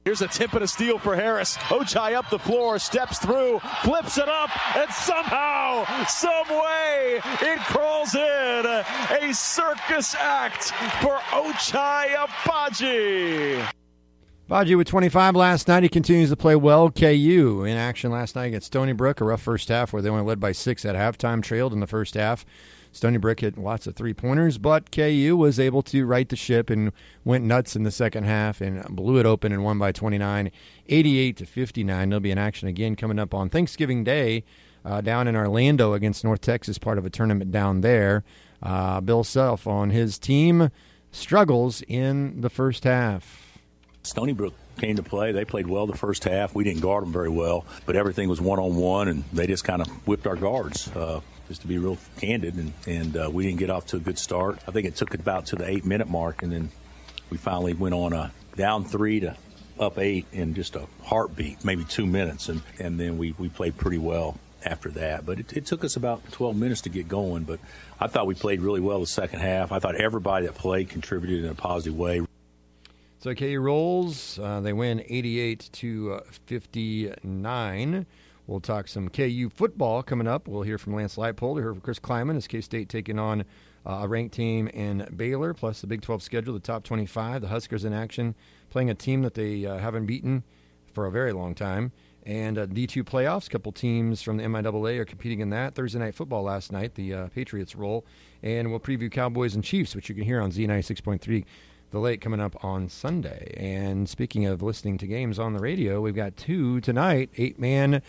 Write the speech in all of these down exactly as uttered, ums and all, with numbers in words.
Here's a tip and a steal for Harris. Ochai up the floor, steps through, flips it up, and somehow, some way, it crawls in. A circus act for Ochai Agbaji. Agbaji with twenty-five last night. He continues to play well. K U in action last night against Stony Brook. A rough first half where they only led by six at halftime, trailed in the first half. Stony Brook hit lots of three-pointers, but K U was able to right the ship and went nuts in the second half and blew it open and won by twenty-nine, eighty-eight to fifty-nine. They'll be in action again coming up on Thanksgiving Day uh, down in Orlando against North Texas, part of a tournament down there. Uh, Bill Self on his team struggles in the first half. Stony Brook came to play. They played well the first half. We didn't guard them very well, but everything was one-on-one, and they just kind of whipped our guards. Uh, just to be real candid, and, and uh, we didn't get off to a good start. I think it took about to the eight-minute mark, and then we finally went on a down three to up eight in just a heartbeat, maybe two minutes, and, and then we, we played pretty well after that. But it, it took us about twelve minutes to get going, but I thought we played really well the second half. I thought everybody that played contributed in a positive way. So K U rolls. Uh, they win eighty-eight to fifty-nine. We'll talk some K U football coming up. We'll hear from Lance Leipold. We'll hear from Chris Kleiman as K-State taking on uh, a ranked team in Baylor, plus the Big twelve schedule, the top twenty-five. The Huskers in action, playing a team that they uh, haven't beaten for a very long time. And uh, D two playoffs, a couple teams from the M I A A are competing in that. Thursday Night Football last night, the uh, Patriots roll. And we'll preview Cowboys and Chiefs, which you can hear on Z ninety-six point three. The Lake coming up on Sunday. And speaking of listening to games on the radio, we've got two tonight, eight-man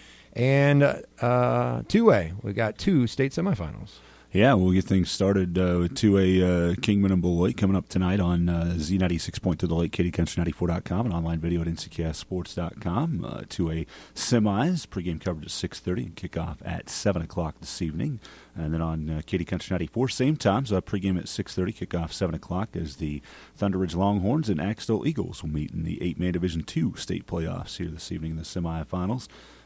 and uh, two-way. We've got two state semifinals. Yeah, we'll get things started uh, with two-A uh, Kingman and Beloit coming up tonight on uh, Z ninety-six point three The Lake, Katy Country ninety-four dot com, and online video at N C K S sports dot com. Uh, two-A semis, pregame coverage at six thirty and kickoff at seven o'clock this evening. And then on uh, Katy Country ninety-four, same times, uh, pregame at six thirty, kickoff seven o'clock as the Thunder Ridge Longhorns and Axtell Eagles will meet in the eight-man Division two state playoffs here this evening in the semifinals.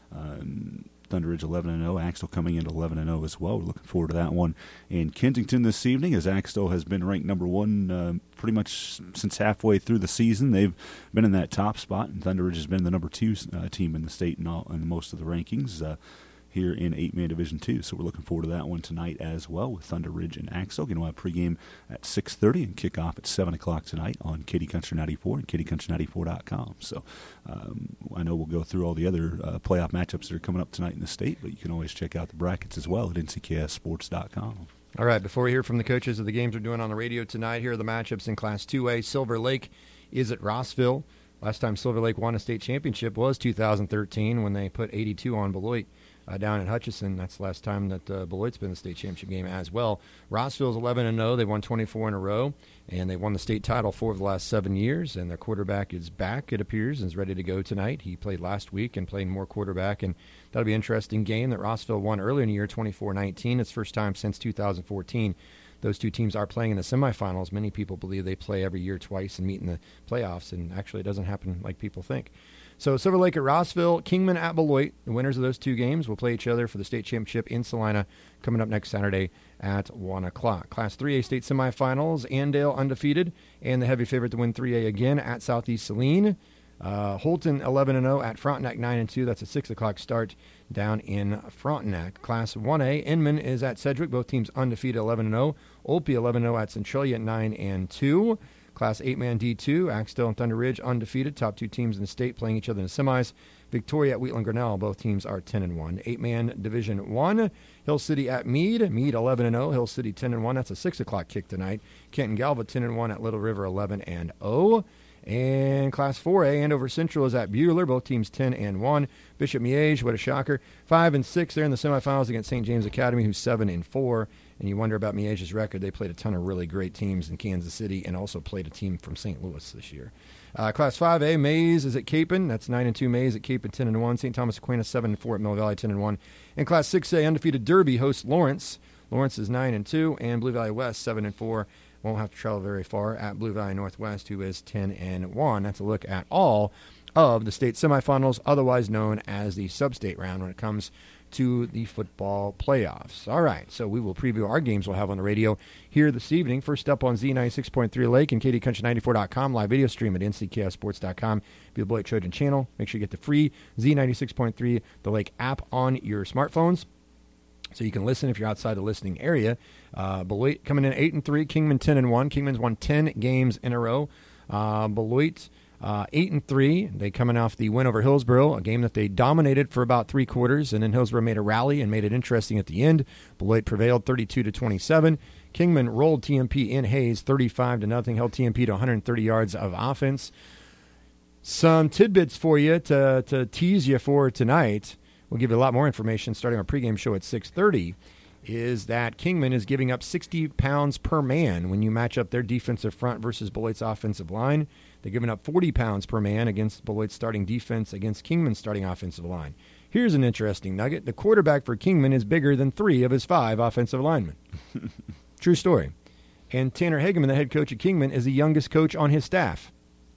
Um, Thunder Ridge eleven and oh, Axtell coming in eleven and oh as well. We're looking forward to that one in Kensington this evening, as Axtell has been ranked number one uh, pretty much since halfway through the season. They've been in that top spot, and Thunder Ridge has been the number two uh, team in the state in, all, in most of the rankings uh, here in eight-man Division two. So we're looking forward to that one tonight as well with Thunder Ridge and Axtell. Going to have pregame at six thirty and kickoff at seven o'clock tonight on Katy Country ninety-four and Katy Country ninety-four dot com. So um, I know we'll go through all the other uh, playoff matchups that are coming up tonight in the state, but you can always check out the brackets as well at N C K S sports dot com. All right, before we hear from the coaches of the games we're doing on the radio tonight, here are the matchups in Class two A. Silver Lake is at Rossville. Last time Silver Lake won a state championship was two thousand thirteen when they put eighty-two on Beloit. Uh, down at Hutchinson. That's the last time that uh, Beloit's been in the state championship game as well. Rossville's eleven and oh. They've won twenty-four in a row, and they won the state title four of the last seven years, and their quarterback is back, it appears, and is ready to go tonight. He played last week and played more quarterback, and that'll be an interesting game that Rossville won earlier in the year, twenty-four nineteen. It's first time since two thousand fourteen. Those two teams are playing in the semifinals. Many people believe they play every year twice and meet in the playoffs, and actually it doesn't happen like people think. So Silver Lake at Rossville, Kingman at Beloit. The winners of those two games will play each other for the state championship in Salina coming up next Saturday at one o'clock. Class three A state semifinals, Andale undefeated, and the heavy favorite to win three A again at Southeast Saline. Uh, Holton eleven and oh at Frontenac nine and two. That's a six o'clock start down in Frontenac. Class one A, Inman is at Sedgwick. Both teams undefeated eleven and oh. Olpe eleven and oh at Centralia nine and two. Class eight-man D two, Axtell and Thunder Ridge undefeated. Top two teams in the state playing each other in the semis. Victoria at Wheatland Grinnell. Both teams are ten and one. eight-man Division one, Hill City at Meade. Meade eleven and oh, Hill City ten and one. That's a six o'clock kick tonight. Kenton Galva ten and one at Little River eleven and oh. And Class four A, Andover Central is at Buhler. Both teams ten and one. Bishop Miege, what a shocker, five and six. They're in the semifinals against Saint James Academy, who's seven and four. And you wonder about Miege's record. They played a ton of really great teams in Kansas City and also played a team from Saint Louis this year. Uh, Class five A, Mays is at Capon. That's nine and two. Mays at Capon, ten and one. Saint Thomas Aquinas, seven and four at Mill Valley, ten and one. And Class six A, undefeated Derby hosts Lawrence. Lawrence is nine and two, and Blue Valley West, seven and four. Won't have to travel very far at Blue Valley Northwest, who is ten and one. That's a look at all of the state semifinals, otherwise known as the sub-state round when it comes to the football playoffs. All right, so we will preview our games we'll have on the radio here this evening. First up on Z ninety-six point three Lake and K D Country ninety-four dot com, live video stream at N C K S sports dot com. Be the Beloit Trojan channel. Make sure you get the free Z ninety-six point three The Lake app on your smartphones, so you can listen if you're outside the listening area. Uh, Beloit coming in eight and three, Kingman ten and one. Kingman's won ten games in a row. Uh, Beloit uh, eight and three. They coming off the win over Hillsboro, a game that they dominated for about three quarters, and then Hillsboro made a rally and made it interesting at the end. Beloit prevailed thirty-two to twenty-seven. Kingman rolled T M P in Hayes thirty-five to nothing. Held T M P to one hundred thirty yards of offense. Some tidbits for you to to tease you for tonight. We'll give you a lot more information starting our pregame show at six thirty, is that Kingman is giving up sixty pounds per man when you match up their defensive front versus Beloit's offensive line. They're giving up forty pounds per man against Beloit's starting defense against Kingman's starting offensive line. Here's an interesting nugget. The quarterback for Kingman is bigger than three of his five offensive linemen. True story. And Tanner Hageman, the head coach at Kingman, is the youngest coach on his staff.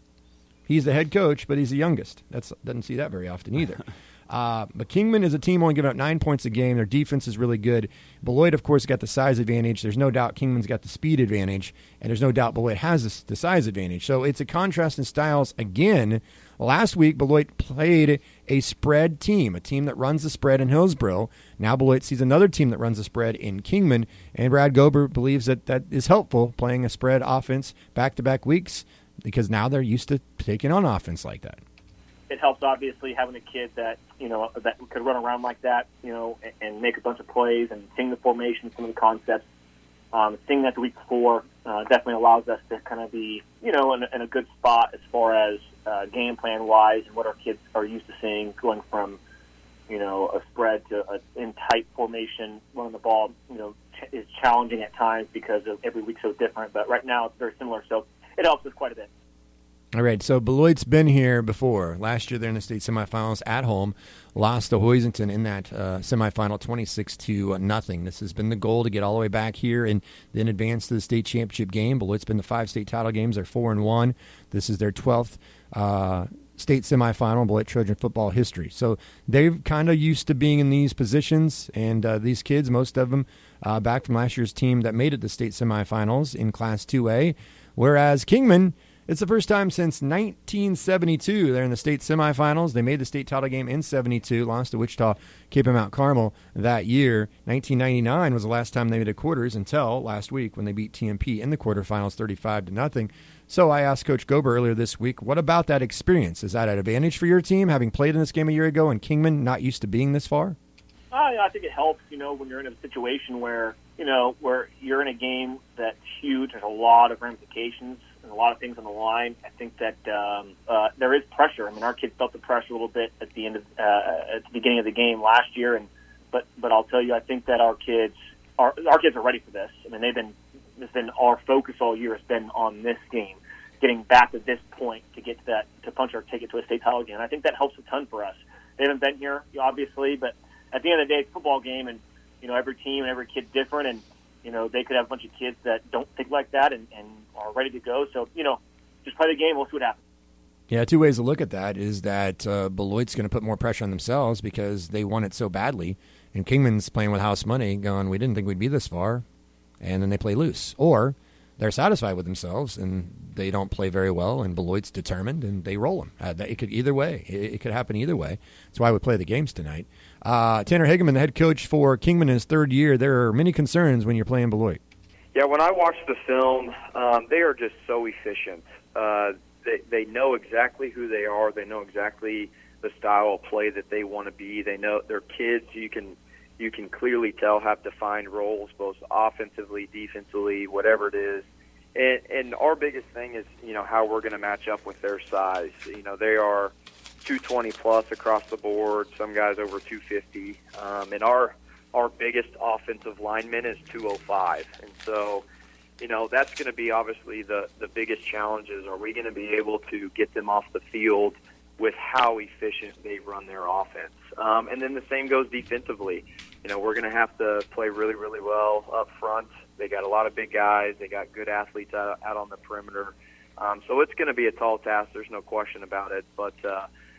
He's the head coach, but he's the youngest. That doesn't see that very often either. Uh, but Kingman is a team only giving up nine points a game. Their defense is really good. Beloit, of course, got the size advantage. There's no doubt Kingman's got the speed advantage, and there's no doubt Beloit has the, the size advantage. So it's a contrast in styles again. Last week, Beloit played a spread team, a team that runs the spread in Hillsboro. Now Beloit sees another team that runs the spread in Kingman, and Brad Gober believes that that is helpful, playing a spread offense back-to-back weeks, because now they're used to taking on offense like that. It helps, obviously, having a kid that, you know, that could run around like that, you know, and, and make a bunch of plays and sing the formation, some of the concepts. Um, seeing that the week before uh, definitely allows us to kind of be, you know, in, in a good spot as far as uh, game plan-wise and what our kids are used to seeing, going from, you know, a spread to a in tight formation, running the ball, you know, ch- is challenging at times because of every week's so different. But right now it's very similar, so it helps us quite a bit. All right, so Beloit's been here before. Last year they're in the state semifinals at home, lost to Hoisington in that uh, semifinal twenty-six to nothing. This has been the goal, to get all the way back here and then advance to the state championship game. Beloit's been to five state title games. They're four and one. This is their twelfth uh, state semifinal in Beloit Trojan football history. So they're kind of used to being in these positions, and uh, these kids, most of them uh, back from last year's team that made it to state semifinals in Class two A, whereas Kingman, it's the first time since nineteen seventy-two they're in the state semifinals. They made the state title game in seventy-two, lost to Wichita Cape and Mount Carmel that year. nineteen ninety-nine was the last time they made the quarters, until last week when they beat T M P in the quarterfinals thirty-five to nothing. So I asked Coach Gober earlier this week, what about that experience? Is that an advantage for your team, having played in this game a year ago and Kingman not used to being this far? Uh, yeah, I think it helps, you know, when you're in a situation where, you know, where you're in a game that's huge. There's a lot of ramifications and a lot of things on the line. I think that um, uh, there is pressure. I mean, our kids felt the pressure a little bit at the end of uh, at the beginning of the game last year, and but but I'll tell you, I think that our kids are our kids are ready for this. I mean, they've been it's been our focus all year has been on this game, getting back to this point to get to that to punch our ticket to a state title game. I think that helps a ton for us. They haven't been here, obviously, but at the end of the day, it's a football game, and you know, every team and every kid's different, and you know, they could have a bunch of kids that don't think like that and, and are ready to go. So, you know, just play the game. We'll see what happens. Yeah, two ways to look at that is that uh, Beloit's going to put more pressure on themselves because they want it so badly, and Kingman's playing with house money, going, we didn't think we'd be this far, and then they play loose. Or they're satisfied with themselves, and they don't play very well, and Beloit's determined, and they roll them. Uh, it could either way. It, it could happen either way. That's why we play the games tonight. Uh, Tanner Hageman, the head coach for Kingman in his third year, there are many concerns when you're playing Beloit. Yeah, when I watch the film, um, they are just so efficient. Uh, they, they know exactly who they are. They know exactly the style of play that they want to be. They know they're kids. You can you can clearly tell have defined roles, both offensively, defensively, whatever it is. And, and our biggest thing is, you know, how we're going to match up with their size. You know, they are two twenty plus across the board. Some guys over two fifty, um, and our our biggest offensive lineman is two oh five, and so, you know, that's going to be obviously the the biggest challenges. Are we going to be able to get them off the field with how efficient they run their offense? Um, and then the same goes defensively. You know, we're going to have to play really, really well up front. They got a lot of big guys. They got good athletes out, out on the perimeter. Um, so it's going to be a tall task. There's no question about it. But uh,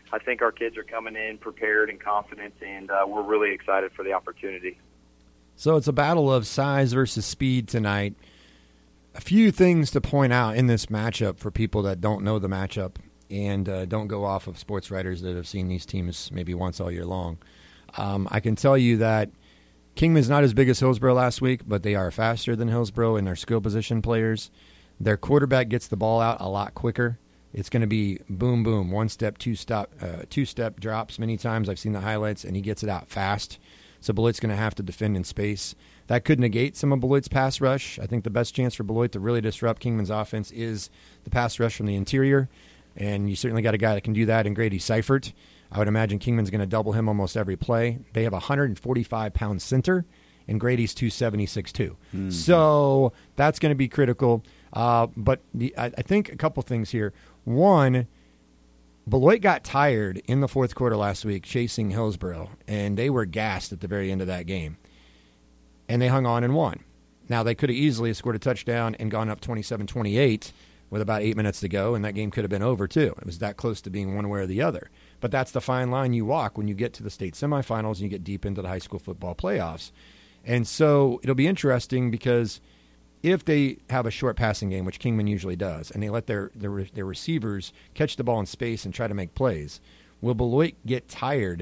I think our kids are coming in prepared and confident, and uh, we're really excited for the opportunity. So it's a battle of size versus speed tonight. A few things to point out in this matchup for people that don't know the matchup and uh, don't go off of sports writers that have seen these teams maybe once all year long. Um, I can tell you that Kingman's not as big as Hillsborough last week, but they are faster than Hillsborough in their skill position players. Their quarterback gets the ball out a lot quicker. It's going to be boom, boom, one step, two step, uh, two step drops many times. I've seen the highlights, and he gets it out fast. So Beloit's going to have to defend in space. That could negate some of Beloit's pass rush. I think the best chance for Beloit to really disrupt Kingman's offense is the pass rush from the interior, and you certainly got a guy that can do that in Grady Seifert. I would imagine Kingman's going to double him almost every play. They have a one hundred forty-five pound center, and Grady's two seventy-six too. Mm-hmm. So that's going to be critical. Uh, but the, I, I think a couple things here. One, Beloit got tired in the fourth quarter last week chasing Hillsborough, and they were gassed at the very end of that game. And they hung on and won. Now, they could have easily scored a touchdown and gone up twenty-seven twenty-eight with about eight minutes to go, and that game could have been over too. It was that close to being one way or the other. But that's the fine line you walk when you get to the state semifinals and you get deep into the high school football playoffs. And so it'll be interesting because if they have a short passing game, which Kingman usually does, and they let their, their their receivers catch the ball in space and try to make plays, will Beloit get tired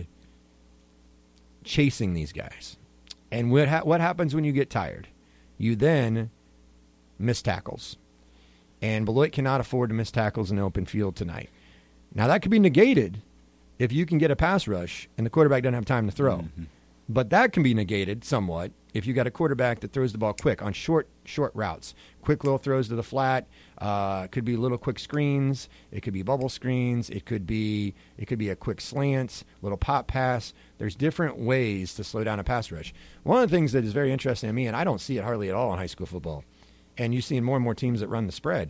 chasing these guys? And what ha- what happens when you get tired? You then miss tackles. And Beloit cannot afford to miss tackles in the open field tonight. Now, that could be negated if you can get a pass rush and the quarterback doesn't have time to throw. Mm-hmm. But that can be negated somewhat if you got a quarterback that throws the ball quick on short short routes. Quick little throws to the flat. Uh, could be little quick screens. It could be bubble screens. It could be it could be a quick slant, little pop pass. There's different ways to slow down a pass rush. One of the things that is very interesting to me, and I don't see it hardly at all in high school football, and you see in more and more teams that run the spread,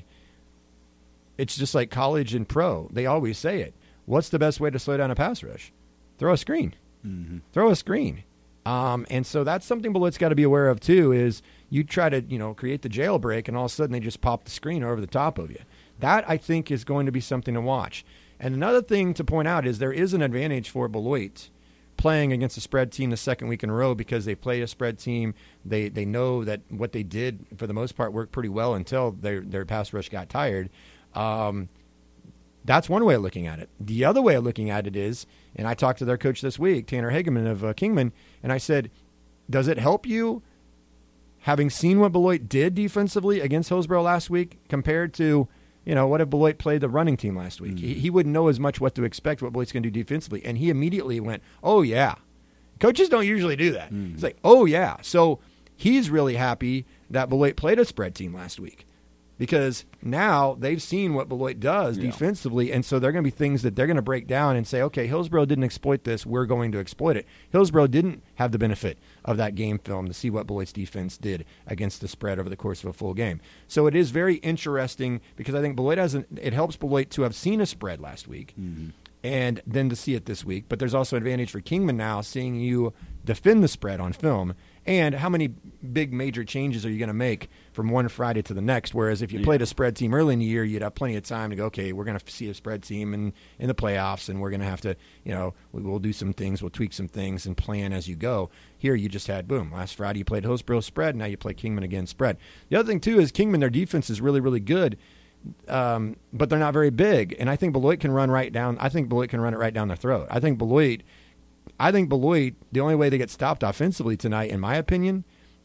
it's just like college and pro. They always say it. What's the best way to slow down a pass rush? Throw a screen. Mm-hmm. Throw a screen. Um, and so that's something Beloit's got to be aware of, too, is you try to, you know, create the jailbreak, and all of a sudden they just pop the screen over the top of you. That, I think, is going to be something to watch. And another thing to point out is there is an advantage for Beloit playing against a spread team the second week in a row because they play a spread team. They they know that what they did, for the most part, worked pretty well until their, their pass rush got tired. Um, that's one way of looking at it. The other way of looking at it is, and I talked to their coach this week, Tanner Hageman of uh, Kingman, and I said, does it help you, having seen what Beloit did defensively against Hillsborough last week, compared to, you know, what if Beloit played the running team last week? Mm. He, he wouldn't know as much what to expect, what Beloit's going to do defensively. And he immediately went, oh, yeah. Coaches don't usually do that. Mm. He's like, oh, yeah. So he's really happy that Beloit played a spread team last week, because now they've seen what Beloit does yeah. defensively, and so there are going to be things that they're going to break down and say, okay, Hillsborough didn't exploit this, we're going to exploit it. Hillsborough didn't have the benefit of that game film to see what Beloit's defense did against the spread over the course of a full game. So it is very interesting because I think Beloit has an, it helps Beloit to have seen a spread last week mm-hmm. and then to see it this week. But there's also an advantage for Kingman now, seeing you defend the spread on film. And how many big major changes are you going to make from one Friday to the next? Whereas if you yeah. played a spread team early in the year, you'd have plenty of time to go, okay, we're going to see a spread team in, in the playoffs, and we're going to have to, you know, we'll do some things, we'll tweak some things and plan as you go. Here you just had, boom, last Friday you played Hillsborough spread, now you play Kingman again spread. The other thing, too, is Kingman, their defense is really, really good, um, but they're not very big. And I think Beloit can run right down, I think Beloit can run it right down their throat. I think Beloit... I think Beloit, the only way they get stopped offensively tonight, in my opinion,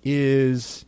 is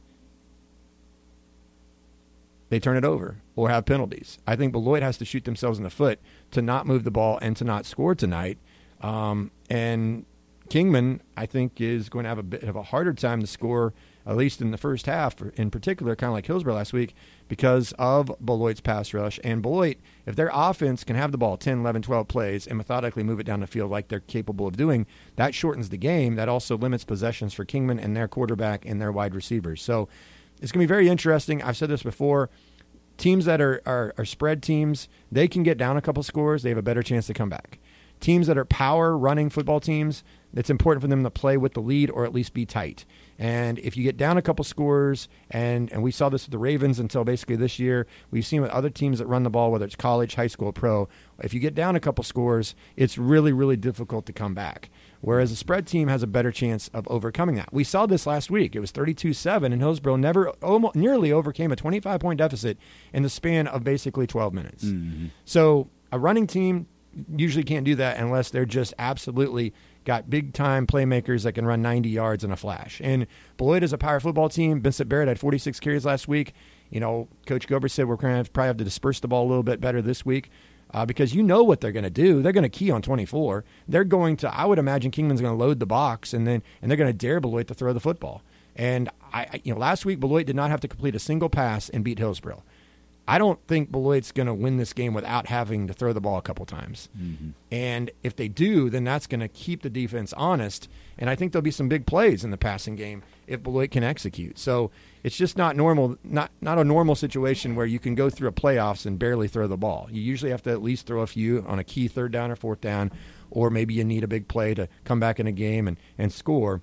they turn it over or have penalties. I think Beloit has to shoot themselves in the foot to not move the ball and to not score tonight. Um, and Kingman, I think, is going to have a bit of a harder time to score, at least in the first half, in particular, kind of like Hillsborough last week, because of Beloit's pass rush. And Beloit, if their offense can have the ball ten, eleven, twelve plays and methodically move it down the field like they're capable of doing, that shortens the game. That also limits possessions for Kingman and their quarterback and their wide receivers. So it's going to be very interesting. I've said this before. Teams that are, are, are spread teams, they can get down a couple scores. They have a better chance to come back. teams that are power running football teams, it's important for them to play with the lead or at least be tight. And if you get down a couple scores, and, and we saw this with the Ravens until basically this year, we've seen with other teams that run the ball, whether it's college, high school, pro, if you get down a couple scores, it's really, really difficult to come back. Whereas a spread team has a better chance of overcoming that. We saw this last week. It was thirty-two seven, and Hillsborough never almost, nearly overcame a twenty-five point deficit in the span of basically twelve minutes. Mm-hmm. So a running team usually can't do that unless they're just absolutely got big-time playmakers that can run ninety yards in a flash. And Beloit is a power football team. Vincent Barrett had forty-six carries last week. You know, Coach Gober said we're going to probably have to disperse the ball a little bit better this week. Uh, because you know what they're going to do. They're going to key on twenty-four. They're going to, I would imagine Kingman's going to load the box, and then and they're going to dare Beloit to throw the football. And, I, you know, last week Beloit did not have to complete a single pass and beat Hillsborough. I don't think Beloit's going to win this game without having to throw the ball a couple times. Mm-hmm. And if they do, then that's going to keep the defense honest. And I think there'll be some big plays in the passing game if Beloit can execute. So it's just not normal, not not a normal situation where you can go through a playoffs and barely throw the ball. You usually have to at least throw a few on a key third down or fourth down, or maybe you need a big play to come back in a game and, and score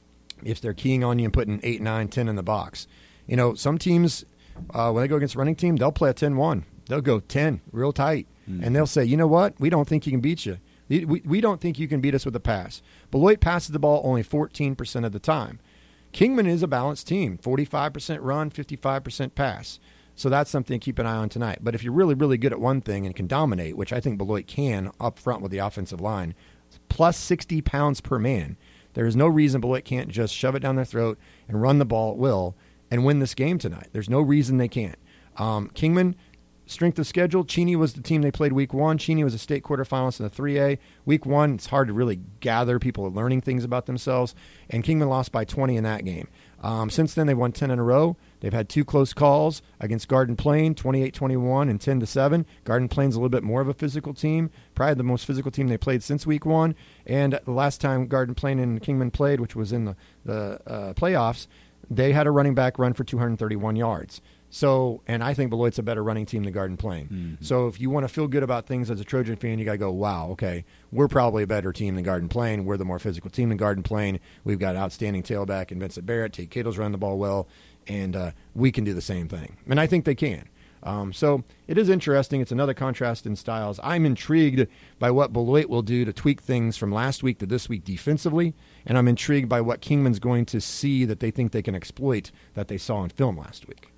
if they're keying on you and putting eight, nine, ten in the box. You know, some teams, uh, when they go against a running team, they'll play a ten one. They'll go ten real tight, mm-hmm. and they'll say, you know what, we don't think you can beat you. We, we don't think you can beat us with a pass. Beloit passes the ball only fourteen percent of the time. Kingman is a balanced team, forty-five percent run, fifty-five percent pass. So that's something to keep an eye on tonight. But if you're really, really good at one thing and can dominate, which I think Beloit can up front with the offensive line, plus sixty pounds per man, there is no reason Beloit can't just shove it down their throat and run the ball at will and win this game tonight. There's no reason they can't. Um, Kingman, strength of schedule, Cheney was the team they played week one. Cheney was a state quarterfinalist in the three A. Week one, it's hard to really gather. People are learning things about themselves. And Kingman lost by twenty in that game. Um, since then, they've won ten in a row. They've had two close calls against Garden Plain, twenty-eight twenty-one and ten to seven. Garden Plain's a little bit more of a physical team, probably the most physical team they played since week one. And the last time Garden Plain and Kingman played, which was in the, the uh, playoffs, they had a running back run for two hundred thirty-one yards. So, and I think Beloit's a better running team than Garden Plain. Mm-hmm. So if you want to feel good about things as a Trojan fan, you got to go, wow, okay, we're probably a better team than Garden Plain. We're the more physical team than Garden Plain. We've got an outstanding tailback in Vincent Barrett. Tate Kittle's run the ball well, and uh, we can do the same thing. And I think they can. Um, so it is interesting. It's another contrast in styles. I'm intrigued by what Beloit will do to tweak things from last week to this week defensively, and I'm intrigued by what Kingman's going to see that they think they can exploit that they saw on film last week.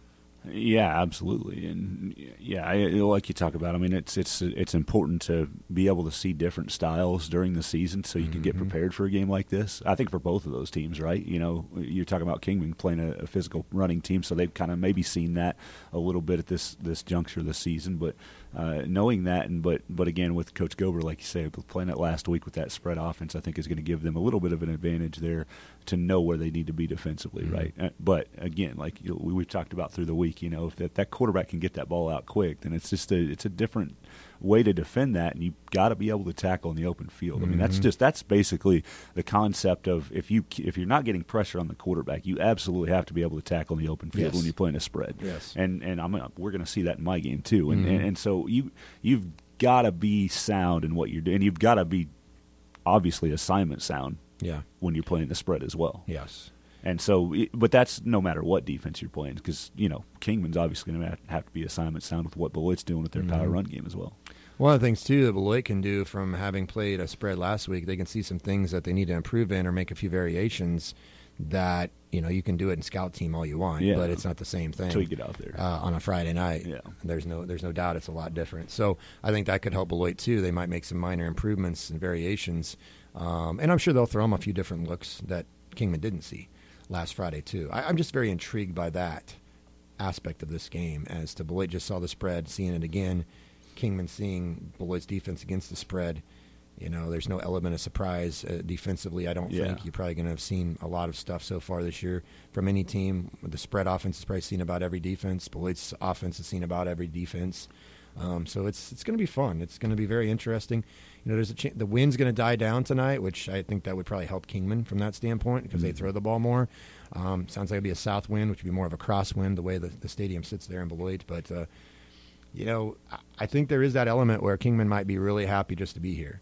Yeah, absolutely, and yeah, I, like you talk about. I mean, it's it's it's important to be able to see different styles during the season, so you mm-hmm. can get prepared for a game like this. I think for both of those teams, right? You know, you're talking about Kingman playing a, a physical running team, so they've kind of maybe seen that a little bit at this this juncture of the season, but. Uh, knowing that, and but but again with Coach Gober, like you say, playing it last week with that spread offense, I think is going to give them a little bit of an advantage there to know where they need to be defensively, mm-hmm. right? Uh, but again, like you know, we, we've talked about through the week, you know, if that, that quarterback can get that ball out quick, then it's just a it's a different way to defend that, and you've got to be able to tackle in the open field. I mean, that's just that's basically the concept of if you if you're not getting pressure on the quarterback, you absolutely have to be able to tackle in the open field yes. when you're playing a spread. Yes, and and I'm we're going to see that in my game too, and mm-hmm. and, and so you you've got to be sound in what you're doing. You've got to be obviously assignment sound. Yeah, when you're playing the spread as well. Yes. And so, but that's no matter what defense you're playing, because you know Kingman's obviously going to have to be assignment sound with what Beloit's doing with their mm-hmm. power run game as well. One of the things too that Beloit can do from having played a spread last week, they can see some things that they need to improve in or make a few variations. That you know you can do it in scout team all you want, yeah. but it's not the same thing until you get out there uh, on a Friday night. Yeah. There's no there's no doubt it's a lot different. So I think that could help Beloit too. They might make some minor improvements and variations, um, and I'm sure they'll throw them a few different looks that Kingman didn't see last Friday too. I, I'm just very intrigued by that aspect of this game. As to Beloit just saw the spread, seeing it again. Kingman seeing Beloit's defense against the spread. You know, there's no element of surprise uh, defensively. I don't yeah. think you're probably going to have seen a lot of stuff so far this year from any team. The spread offense is probably seen about every defense. Beloit's offense is seen about every defense. Um, so it's it's going to be fun. It's going to be very interesting. You know, there's a ch- the wind's going to die down tonight, which I think that would probably help Kingman from that standpoint because mm-hmm. they throw the ball more. Um, sounds like it'd be a south wind, which would be more of a crosswind the way the, the stadium sits there in Beloit. But uh, you know, I think there is that element where Kingman might be really happy just to be here.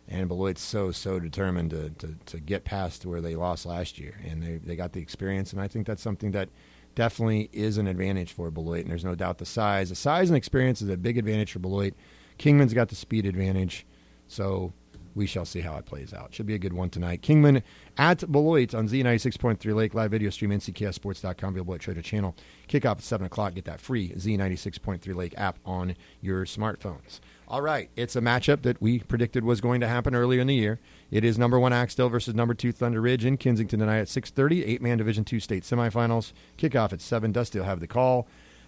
And Beloit's so, so determined to, to, to get past where they lost last year. And they, they got the experience, and I think that's something that definitely is an advantage for Beloit, and there's no doubt the size. The size and experience is a big advantage for Beloit. Kingman's got the speed advantage, so we shall see how it plays out. Should be a good one tonight. Kingman at Beloit on Z ninety-six point three Lake. Live video stream, N C K S sports dot com, Beloit Treasure Channel. Kickoff at seven o'clock. Get that free Z ninety-six point three Lake app on your smartphones. All right, it's a matchup that we predicted was going to happen earlier in the year. It is number one Axtell versus number two Thunder Ridge in Kensington tonight at six thirty. Eight-man Division two state semifinals. Kickoff at seven. Dusty will have the call.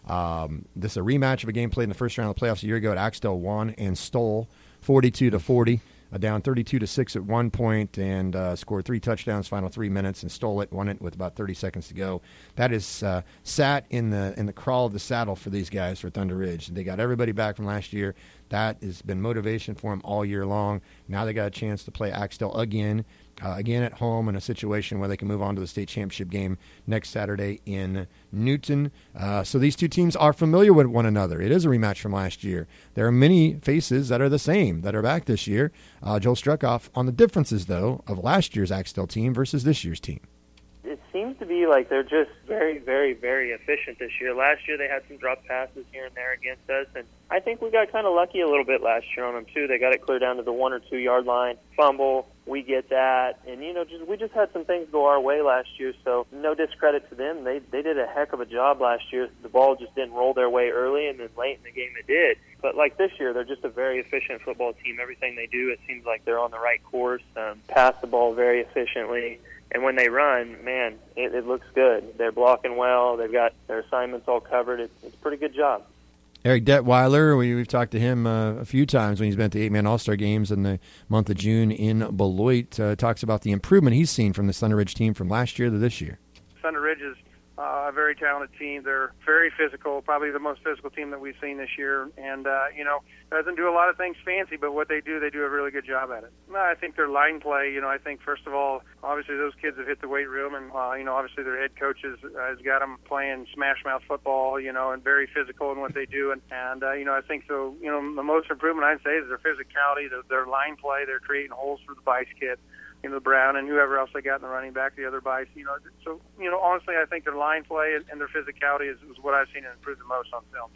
Um, this is a rematch of a game played in the first round of the playoffs a year ago at Axtell won and stole forty-two to forty. Uh, down thirty-two to six at one point, and uh, scored three touchdowns final three minutes and stole it, won it with about thirty seconds to go. That is uh, sat in the in the crawl of the saddle for these guys for Thunder Ridge. They got everybody back from last year. That has been motivation for them all year long. Now they got a chance to play Axtell again, uh, again at home in a situation where they can move on to the state championship game next Saturday in Newton. Uh, so these two teams are familiar with one another. It is a rematch from last year. There are many faces that are the same that are back this year. Uh, Joel Struckoff on the differences, though, of last year's Axtell team versus this year's team. It seems to be like they're just very, very, very efficient this year. Last year they had some drop passes here and there against us, and I think we got kind of lucky a little bit last year on them, too. They got it clear down to the one- or two-yard line, fumble, we get that, and, you know, just we just had some things go our way last year, so no discredit to them. They, they did a heck of a job last year. The ball just didn't roll their way early, and then late in the game it did. But like this year, they're just a very efficient football team. Everything they do, it seems like they're on the right course, um, pass the ball very efficiently. And when they run, man, it, it looks good. They're blocking well. They've got their assignments all covered. It's, it's a pretty good job. Eric Detweiler, we, we've talked to him uh, a few times when he's been at the eight-man All-Star Games in the month of June in Beloit. Uh, talks about the improvement he's seen from the Thunder Ridge team from last year to this year. Thunder Ridge is uh, a very talented team. They're very physical, probably the most physical team that we've seen this year. And, uh, you know, doesn't do a lot of things fancy, but what they do, they do a really good job at it. I think their line play, you know, I think, first of all, obviously those kids have hit the weight room, and, uh, you know, obviously their head coach has, uh, has got them playing smash-mouth football, you know, and very physical in what they do. And, and uh, you know, I think, so, you know, the most improvement I'd say is their physicality, their, their line play. They're creating holes for the Bice kid, you know, Brown and whoever else they got in the running back, the other Bice, you know. So, you know, honestly, I think their line play and, and their physicality is, is what I've seen improve the most on film.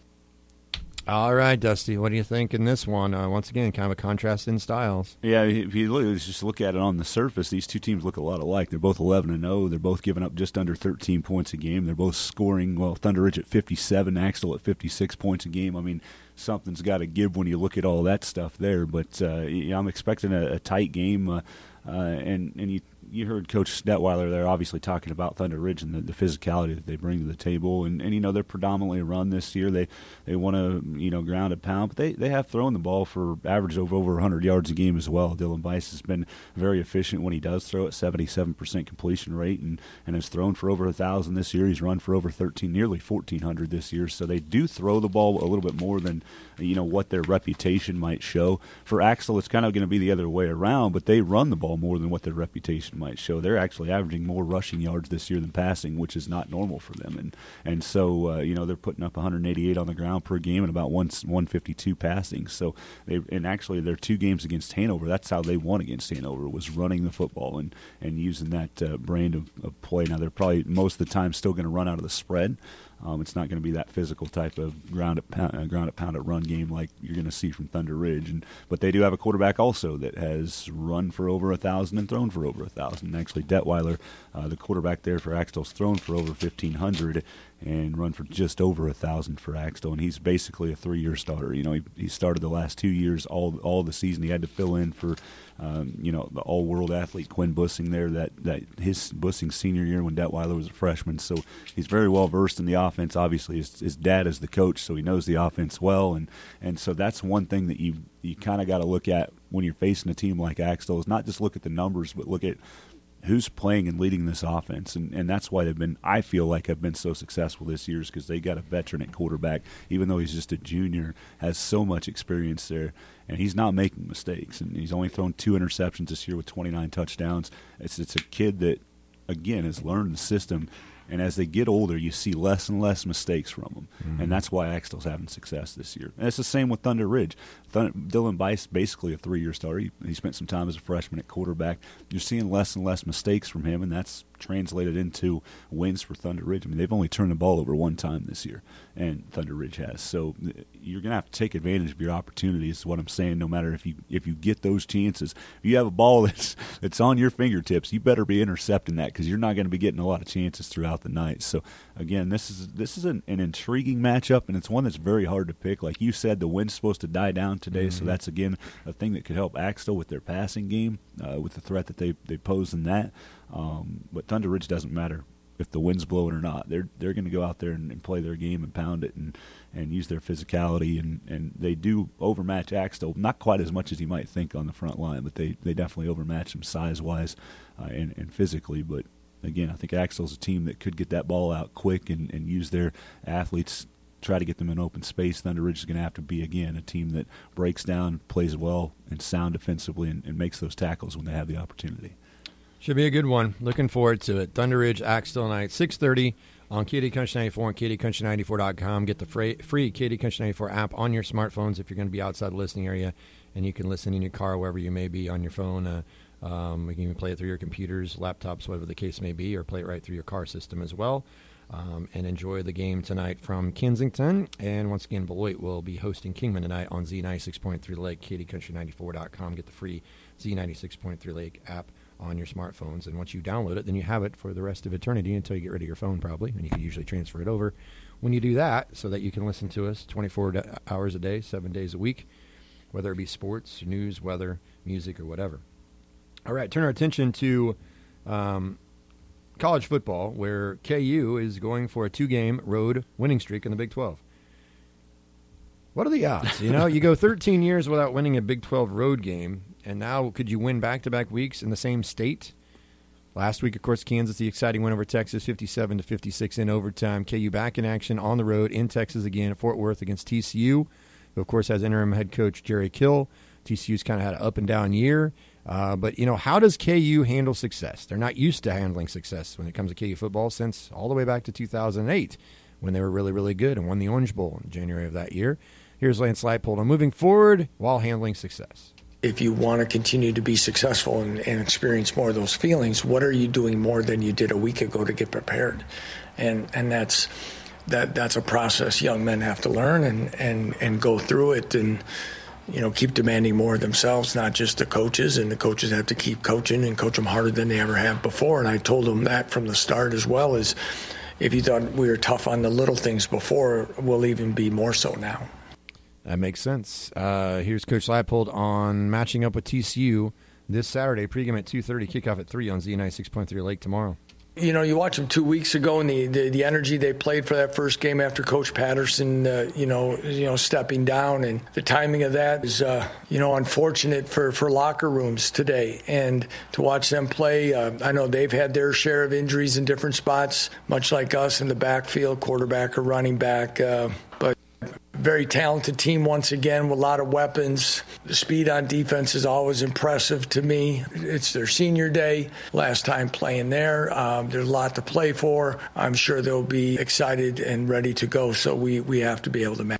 All right, Dusty, what do you think in this one? Uh, once again, kind of a contrast in styles. Yeah, if you look, just look at it on the surface, these two teams look a lot alike. They're both eleven and oh. They're both giving up just under thirteen points a game. They're both scoring, well, Thunder Ridge at fifty-seven, Axtell at fifty-six points a game. I mean, something's got to give when you look at all that stuff there. But uh, yeah, I'm expecting a, a tight game. Uh, uh, and and you you heard Coach Detweiler there obviously talking about Thunder Ridge and the, the physicality that they bring to the table. And, and you know, they're predominantly a run this year. They they want to, you know, ground and pound. But they, they have thrown the ball for average of over one hundred yards a game as well. Dylan Bice has been very efficient when he does throw at seventy-seven percent completion rate and, and has thrown for over one thousand this year. He's run for over thirteen, nearly fourteen hundred this year. So they do throw the ball a little bit more than, you know, what their reputation might show. For Axtell, it's kind of going to be the other way around, but they run the ball more than what their reputation might show. They're actually averaging more rushing yards this year than passing, which is not normal for them. And and so, uh, you know, they're putting up one hundred eighty-eight on the ground per game and about one fifty-two passing. So, they and actually their two games against Hanover, that's how they won against Hanover, was running the football and, and using that uh, brand of, of play. Now, they're probably most of the time still going to run out of the spread. Um, it's not going to be that physical type of ground at pound, uh, ground at pound at run game like you're going to see from Thunder Ridge. And but they do have a quarterback also that has run for over a thousand and thrown for over a thousand. Actually, Detweiler, uh, the quarterback there for Axtell's thrown for over fifteen hundred and run for just over a thousand for Axtell. And he's basically a three-year starter. You know, he, he started the last two years all all the season. He had to fill in for. Um, you know, the all-world athlete Quinn Bussing there, that, that his Bussing senior year when Detweiler was a freshman. So he's very well-versed in the offense. Obviously, his, his dad is the coach, so he knows the offense well. And, and so that's one thing that you, you kind of got to look at when you're facing a team like Axtell is not just look at the numbers, but look at who's playing and leading this offense. And, and that's why they've been, I feel like, have been so successful this year is because they got a veteran at quarterback, even though he's just a junior, has so much experience there. And he's not making mistakes. And he's only thrown two interceptions this year with twenty-nine touchdowns. It's it's a kid that, again, has learned the system. And as they get older, you see less and less mistakes from them. Mm-hmm. And that's why Axtell's having success this year. And it's the same with Thunder Ridge. Thunder, Dylan Bice, basically a three-year starter. He, he spent some time as a freshman at quarterback. You're seeing less and less mistakes from him, and that's translated into wins for Thunder Ridge. I mean, they've only turned the ball over one time this year, and Thunder Ridge has. So you're going to have to take advantage of your opportunities, is what I'm saying, no matter if you if you get those chances. If you have a ball that's, that's on your fingertips, you better be intercepting that because you're not going to be getting a lot of chances throughout the night. So, again, this is this is an, an intriguing matchup, and it's one that's very hard to pick. Like you said, the wind's supposed to die down today, mm-hmm. so that's, again, a thing that could help Axtell with their passing game, uh, with the threat that they, they pose in that. Um, but Thunder Ridge doesn't matter if the wind's blowing or not. They're they're going to go out there and, and play their game and pound it and, and use their physicality, and, and they do overmatch Axtell, not quite as much as you might think on the front line, but they, they definitely overmatch them size-wise uh, and, and physically. But, again, I think Axtell's a team that could get that ball out quick and, and use their athletes, try to get them in open space. Thunder Ridge is going to have to be, again, a team that breaks down, plays well, and sound defensively, and, and makes those tackles when they have the opportunity. Should be a good one. Looking forward to it. Thunder Ridge, Axtell night, six thirty on K D Country ninety-four and K D Country ninety-four dot com. Get the free, free K D Country ninety-four app on your smartphones if you're going to be outside the listening area, and you can listen in your car, wherever you may be, on your phone. Uh, um, we can even play it through your computers, laptops, whatever the case may be, or play it right through your car system as well. Um, and enjoy the game tonight from Kensington. And once again, Beloit will be hosting Kingman tonight on Z ninety-six point three Lake, K D Country ninety-four dot com. Get the free Z ninety-six point three Lake app on your smartphones, and once you download it, then you have it for the rest of eternity until you get rid of your phone, probably, and you can usually transfer it over when you do that, so that you can listen to us twenty-four hours a day, seven days a week, whether it be sports, news, weather, music, or whatever. All right, turn our attention to um, college football, where K U is going for a two-game road winning streak in the Big twelve. What are the odds? You know, you go thirteen years without winning a Big twelve road game, and now could you win back-to-back weeks in the same state? Last week, of course, Kansas, the exciting win over Texas, fifty-seven to fifty-six in overtime. K U back in action on the road in Texas again at Fort Worth against T C U, who, of course, has interim head coach Jerry Kill. T C U's kind of had an up-and-down year. Uh, but, you know, how does K U handle success? They're not used to handling success when it comes to K U football since all the way back to two thousand eight, when they were really, really good and won the Orange Bowl in January of that year. Here's Lance Leipold on moving forward while handling success. If you want to continue to be successful and, and experience more of those feelings, what are you doing more than you did a week ago to get prepared? And and that's that that's a process young men have to learn and, and, and go through it and, you know, keep demanding more of themselves, not just the coaches. And the coaches have to keep coaching and coach them harder than they ever have before. And I told them that from the start as well, as if you thought we were tough on the little things before, we'll even be more so now. That makes sense. Uh, here's Coach Leipold on matching up with T C U this Saturday. Pregame at two thirty, kickoff at three on Z ninety-six point three Lake tomorrow. You know, you watch them two weeks ago, and the, the, the energy they played for that first game after Coach Patterson, uh, you know, you know, stepping down, and the timing of that is, uh, you know, unfortunate for, for locker rooms today. And to watch them play, uh, I know they've had their share of injuries in different spots, much like us in the backfield, quarterback or running back, uh, but. Very talented team once again with a lot of weapons. The speed on defense is always impressive to me. It's their senior day, last time playing there. Um, there's a lot to play for. I'm sure they'll be excited and ready to go, so we, we have to be able to match.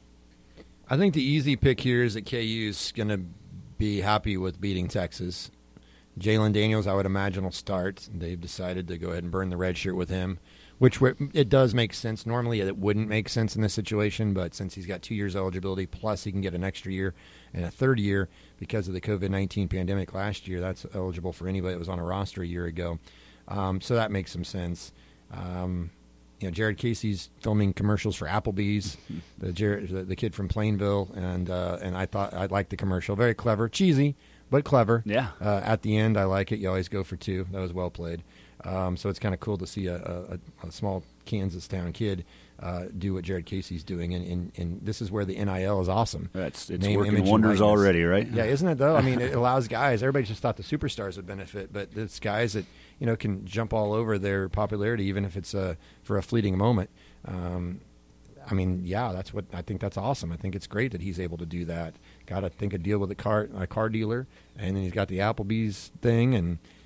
I think the easy pick here is that K U's going to be happy with beating Texas. Jalen Daniels, I would imagine, will start. They've decided to go ahead and burn the red shirt with him, which it does make sense. Normally it wouldn't make sense in this situation, but since he's got two years eligibility, plus he can get an extra year and a third year because of the covid nineteen pandemic last year, that's eligible for anybody that was on a roster a year ago. Um, so that makes some sense. Um, you know, Jared Casey's filming commercials for Applebee's, the, Jared, the, the kid from Plainville, and uh, and I thought I liked the commercial. Very clever, cheesy, but clever. Yeah. Uh, at the end, I like it. You always go for two. That was well played. Um, so it's kind of cool to see a, a, a small Kansas town kid uh, do what Jared Casey's doing, and, and, and this is where the N I L is awesome. That's it's Name, working image, wonders already, right? Yeah, isn't it though? I mean, it allows guys. Everybody just thought the superstars would benefit, but it's guys that you know can jump all over their popularity, even if it's uh, for a fleeting moment. Um, I mean, yeah, that's what I think. That's awesome. I think it's great that he's able to do that. Got to think a deal with a car a car dealer, and then he's got the Applebee's thing, and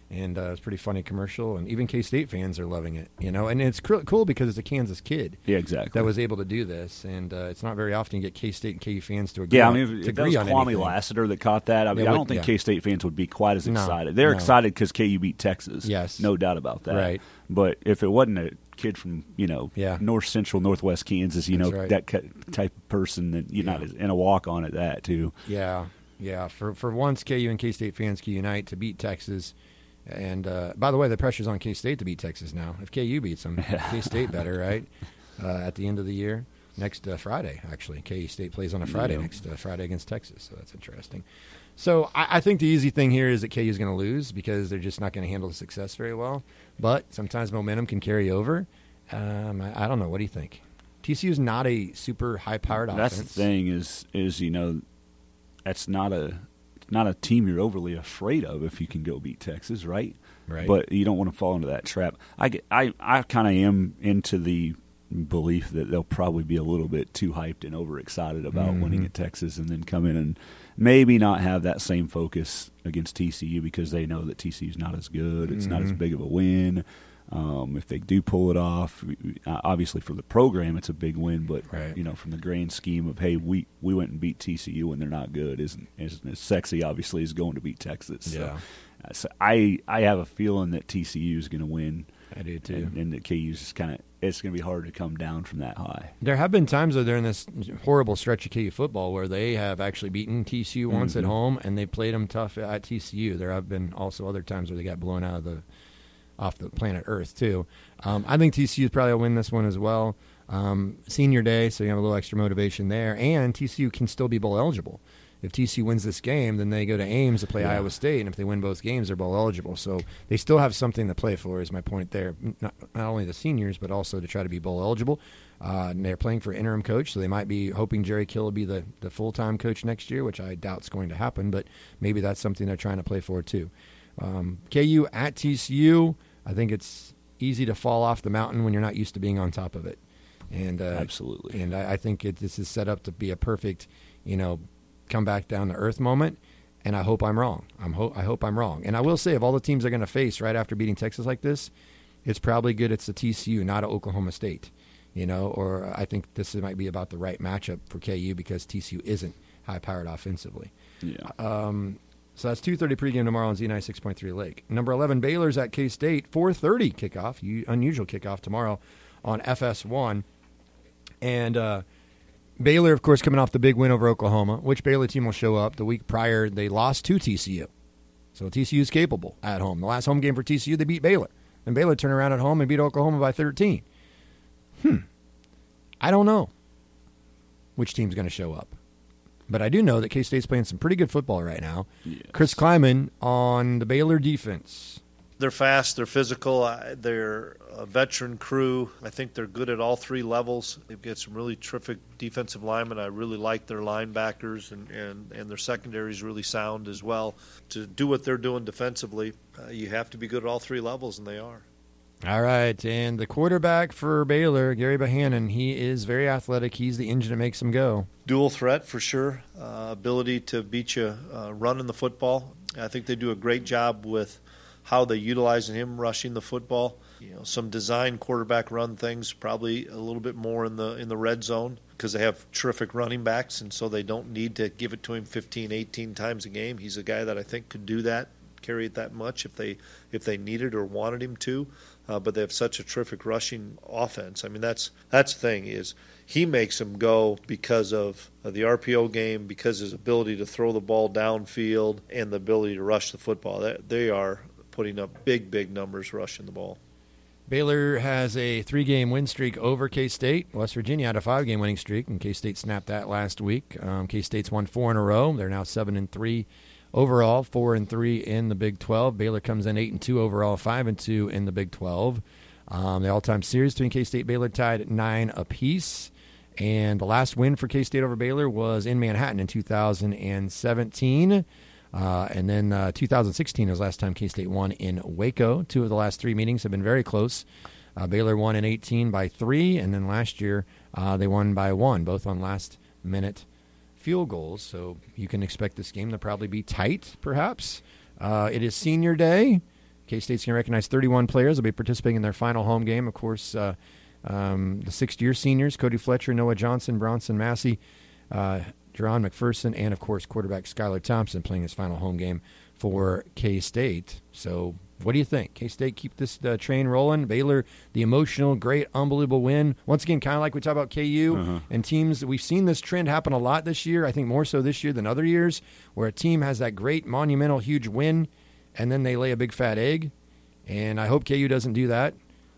And uh, it's a pretty funny commercial, and even K-State fans are loving it, you know. And it's cr- cool because it's a Kansas kid, yeah, exactly, that was able to do this, and uh, it's not very often you get K-State and K U fans to agree. Yeah, on, I mean, if, to if that agree was on Kwame anything. Lassiter that caught that, I mean, It I would- don't think yeah. K-State fans would be quite as No, excited. They're no. excited because K U beat Texas. Yes. No doubt about that. Right. But if it wasn't a kid from, you know, Yeah. north central, northwest Kansas, you That's know, right. that ki- type of person, that you're not in a walk-on at that, too. Yeah, yeah. For for once, K U and K-State fans can unite to beat Texas. And, uh, by the way, the pressure's on K-State to beat Texas now. If K U beats them, K-State better, right? Uh, at the end of the year. Next uh, Friday, actually. K-State plays on a Friday Yeah. next uh, Friday against Texas, so that's interesting. So I, I think the easy thing here is that K U is going to lose because they're just not going to handle the success very well. But sometimes momentum can carry over. Um, I, I don't know. What do you think? T C U is not a super high-powered offense. That's the thing is, is you know, that's not a not a team you're overly afraid of if you can go beat Texas, right? Right. But you don't want to fall into that trap. I, get- I, I kind of am into the belief that they'll probably be a little bit too hyped and overexcited about Mhm. winning at Texas, and then come in and maybe not have that same focus against T C U because they know that T C U is not as good. It's not as Mhm. big of a win. Um, if they do pull it off, uh, obviously for the program it's a big win, but Right. you know, from the grand scheme of, hey, we, we went and beat T C U when they're not good, isn't isn't as sexy obviously as going to beat Texas. So, Yeah. uh, so I I have a feeling that T C U is going to win. I do, too. And, and that K U's just kind of, it's going to be hard to come down from that high. There have been times, though, during this horrible stretch of K U football where they have actually beaten T C U once Mhm. at home, and they played them tough at T C U. There have been also other times where they got blown out of the off the planet Earth, too. Um, I think T C U probably will win this one as well. Um, senior day, so you have a little extra motivation there, and T C U can still be bowl eligible. If T C U wins this game, then they go to Ames to play Yeah. Iowa State, and if they win both games, they're bowl eligible. So they still have something to play for, is my point there. Not, not only the seniors, but also to try to be bowl eligible. Uh, and they're playing for interim coach, so they might be hoping Jerry Kill will be the, the full-time coach next year, which I doubt is going to happen, but maybe that's something they're trying to play for too. Um, K U at T C U, I think it's easy to fall off the mountain when you're not used to being on top of it. And uh, Absolutely. And I, I think it, this is set up to be a perfect, you know, come back down to earth moment. And I hope I'm wrong. I'm ho- I hope I'm wrong. And I will say, of all the teams they're going to face right after beating Texas like this, it's probably good it's the T C U, not a Oklahoma State. You know, or I think this might be about the right matchup for K U because T C U isn't high-powered offensively. Yeah. Um, so that's two thirty pregame tomorrow on Z ninety six point three Lake. Number eleven, Baylor's at K-State, four thirty kickoff, u- unusual kickoff tomorrow on F S one. And uh, Baylor, of course, coming off the big win over Oklahoma. Which Baylor team will show up? The week prior, they lost to T C U. So T C U is capable at home. The last home game for T C U, they beat Baylor. And Baylor turned around at home and beat Oklahoma by thirteen. Hmm. I don't know which team's going to show up. But I do know that K-State's playing some pretty good football right now. Yes. Chris Kleiman on the Baylor defense. They're fast. They're physical. uh, They're a veteran crew. I think they're good at all three levels. They've got some really terrific defensive linemen. I really like their linebackers, and, and, and their secondary is really sound as well. To do what they're doing defensively, uh, you have to be good at all three levels, and they are. All right, and the quarterback for Baylor, Gary Bohannon, he is very athletic. He's the engine that makes them go. Dual threat for sure. Uh, ability to beat you uh, running the football. I think they do a great job with how they utilize him rushing the football. You know, some design quarterback run things, probably a little bit more in the in the red zone because they have terrific running backs, and so they don't need to give it to him fifteen, eighteen times a game. He's a guy that I think could do that, carry it that much if they if they needed or wanted him to. Uh, but they have such a terrific rushing offense. I mean, that's that's the thing is he makes them go because of uh, the R P O game, because his ability to throw the ball downfield and the ability to rush the football. They, they are putting up big, big numbers rushing the ball. Baylor has a three-game win streak over K-State. West Virginia had a five-game winning streak, and K-State snapped that last week. Um, K-State's won four in a row. They're now seven and three overall, four and three in the Big twelve. Baylor comes in eight and two overall, five and two in the Big twelve. Um, the all-time series between K-State and Baylor tied at nine apiece. And the last win for K-State over Baylor was in Manhattan in two thousand seventeen. Uh, and then uh, two thousand sixteen was the last time K-State won in Waco. Two of the last three meetings have been very close. Uh, Baylor won in eighteen by three, and then last year uh, they won by one, both on last-minute field goals. So you can expect this game to probably be tight, perhaps. Uh, it is senior day. K-State's going to recognize thirty-one players will be participating in their final home game. Of course, uh, um, the sixth-year seniors, Cody Fletcher, Noah Johnson, Bronson Massey, uh, Jerron McPherson, and, of course, quarterback Skylar Thompson playing his final home game for K-State. So what do you think? K-State keep this uh, train rolling. Baylor, the emotional, great, unbelievable win. Once again, kind of like we talk about K U uh-huh. and teams. We've seen this trend happen a lot this year. I think more so this year than other years, where a team has that great, monumental, huge win, and then they lay a big fat egg. And I hope K U doesn't do that.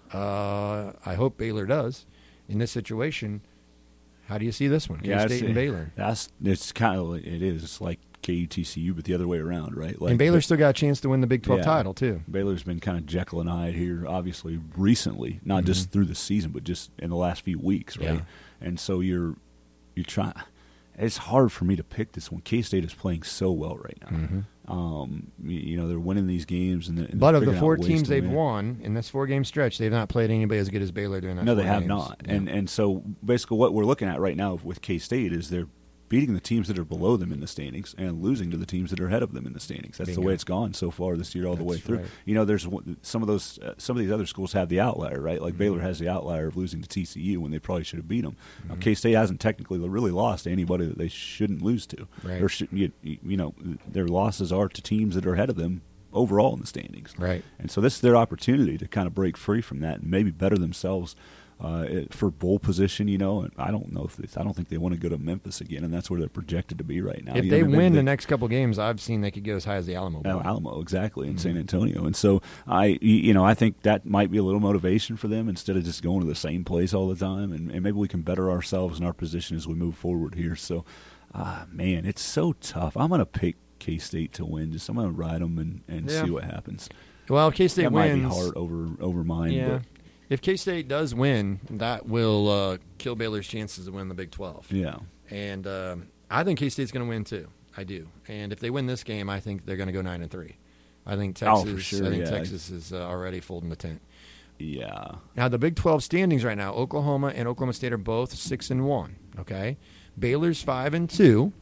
Uh, I hope Baylor does in this situation. How do you see this one? Yeah, K-State and Baylor. That's it's kind of it is it's like K U T C U, but the other way around, right? Like, and Baylor still got a chance to win the Big twelve yeah, title too. Baylor's been kind of Jekyll and Hyde here, obviously recently, not mm-hmm. just through the season, but just in the last few weeks, right? Yeah. And so you're you're trying. It's hard for me to pick this one. K-State is playing so well right now. Mm-hmm. Um, you know, they're winning these games, and, and but of the four teams they've win. won in this four-game stretch, they've not played anybody as good as Baylor during that. No, four they have games. not. Yeah. And and so basically, what we're looking at right now with K-State is they're beating the teams that are below them in the standings and losing to the teams that are ahead of them in the standings. That's Bingo. the way it's gone so far this year, all That's the way through. Right. You know, there's some of those, uh, some of these other schools have the outlier, right? Like mm-hmm. Baylor has the outlier of losing to T C U when they probably should have beat them. Mm-hmm. Now, K-State hasn't technically really lost to anybody that they shouldn't lose to. Right. Or should, you, you know, their losses are to teams that are ahead of them overall in the standings. Right. And so this is their opportunity to kind of break free from that and maybe better themselves. Uh, for bowl position, you know, and I don't know if it's, I don't think they want to go to Memphis again, and that's where they're projected to be right now. If you they know, win they, the next couple games, I've seen they could go as high as the Alamo Bowl. Alamo, exactly, in mm-hmm. San Antonio, and so I, you know, I think that might be a little motivation for them instead of just going to the same place all the time, and, and maybe we can better ourselves in our position as we move forward here. So, ah, man, it's so tough. I'm going to pick K-State to win. Just I'm going to ride them and, and yeah. see what happens. Well, K-State that wins. Might be hard over over mine, yeah. but. If K-State does win, that will uh, kill Baylor's chances to win the Big twelve. Yeah. And um, I think K-State's going to win too. I do. And if they win this game, I think they're going to go nine and three. I think Texas. Oh, for sure, I think yeah. Texas is uh, already folding the tent. Yeah. Now the Big twelve standings right now, Oklahoma and Oklahoma State are both six and one. Okay. Baylor's five and two,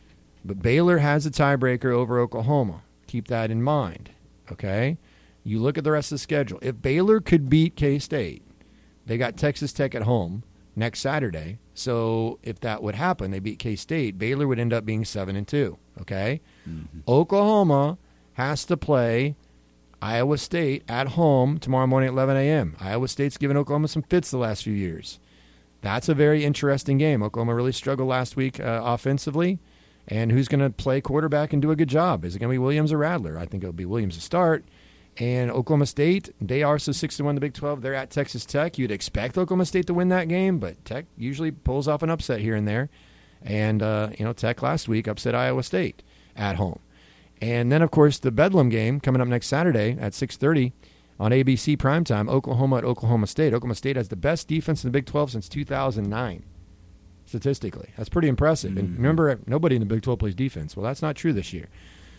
but Baylor has a tiebreaker over Oklahoma. Keep that in mind. Okay. You look at the rest of the schedule. If Baylor could beat K-State, they got Texas Tech at home next Saturday. So if that would happen, they beat K-State, Baylor would end up being seven and two. Okay? Mm-hmm. Oklahoma has to play Iowa State at home tomorrow morning at eleven a.m. Iowa State's given Oklahoma some fits the last few years. That's a very interesting game. Oklahoma really struggled last week uh, offensively. And who's going to play quarterback and do a good job? Is it going to be Williams or Radler? I think it'll be Williams to start. And Oklahoma State, they are so six to one in the Big twelve. They're at Texas Tech. You'd expect Oklahoma State to win that game, but Tech usually pulls off an upset here and there. And, uh, you know, Tech last week upset Iowa State at home. And then, of course, the Bedlam game coming up next Saturday at six thirty on A B C primetime, Oklahoma at Oklahoma State. Oklahoma State has the best defense in the Big twelve since two thousand nine, statistically. That's pretty impressive. Mm-hmm. And remember, nobody in the Big twelve plays defense. Well, that's not true this year.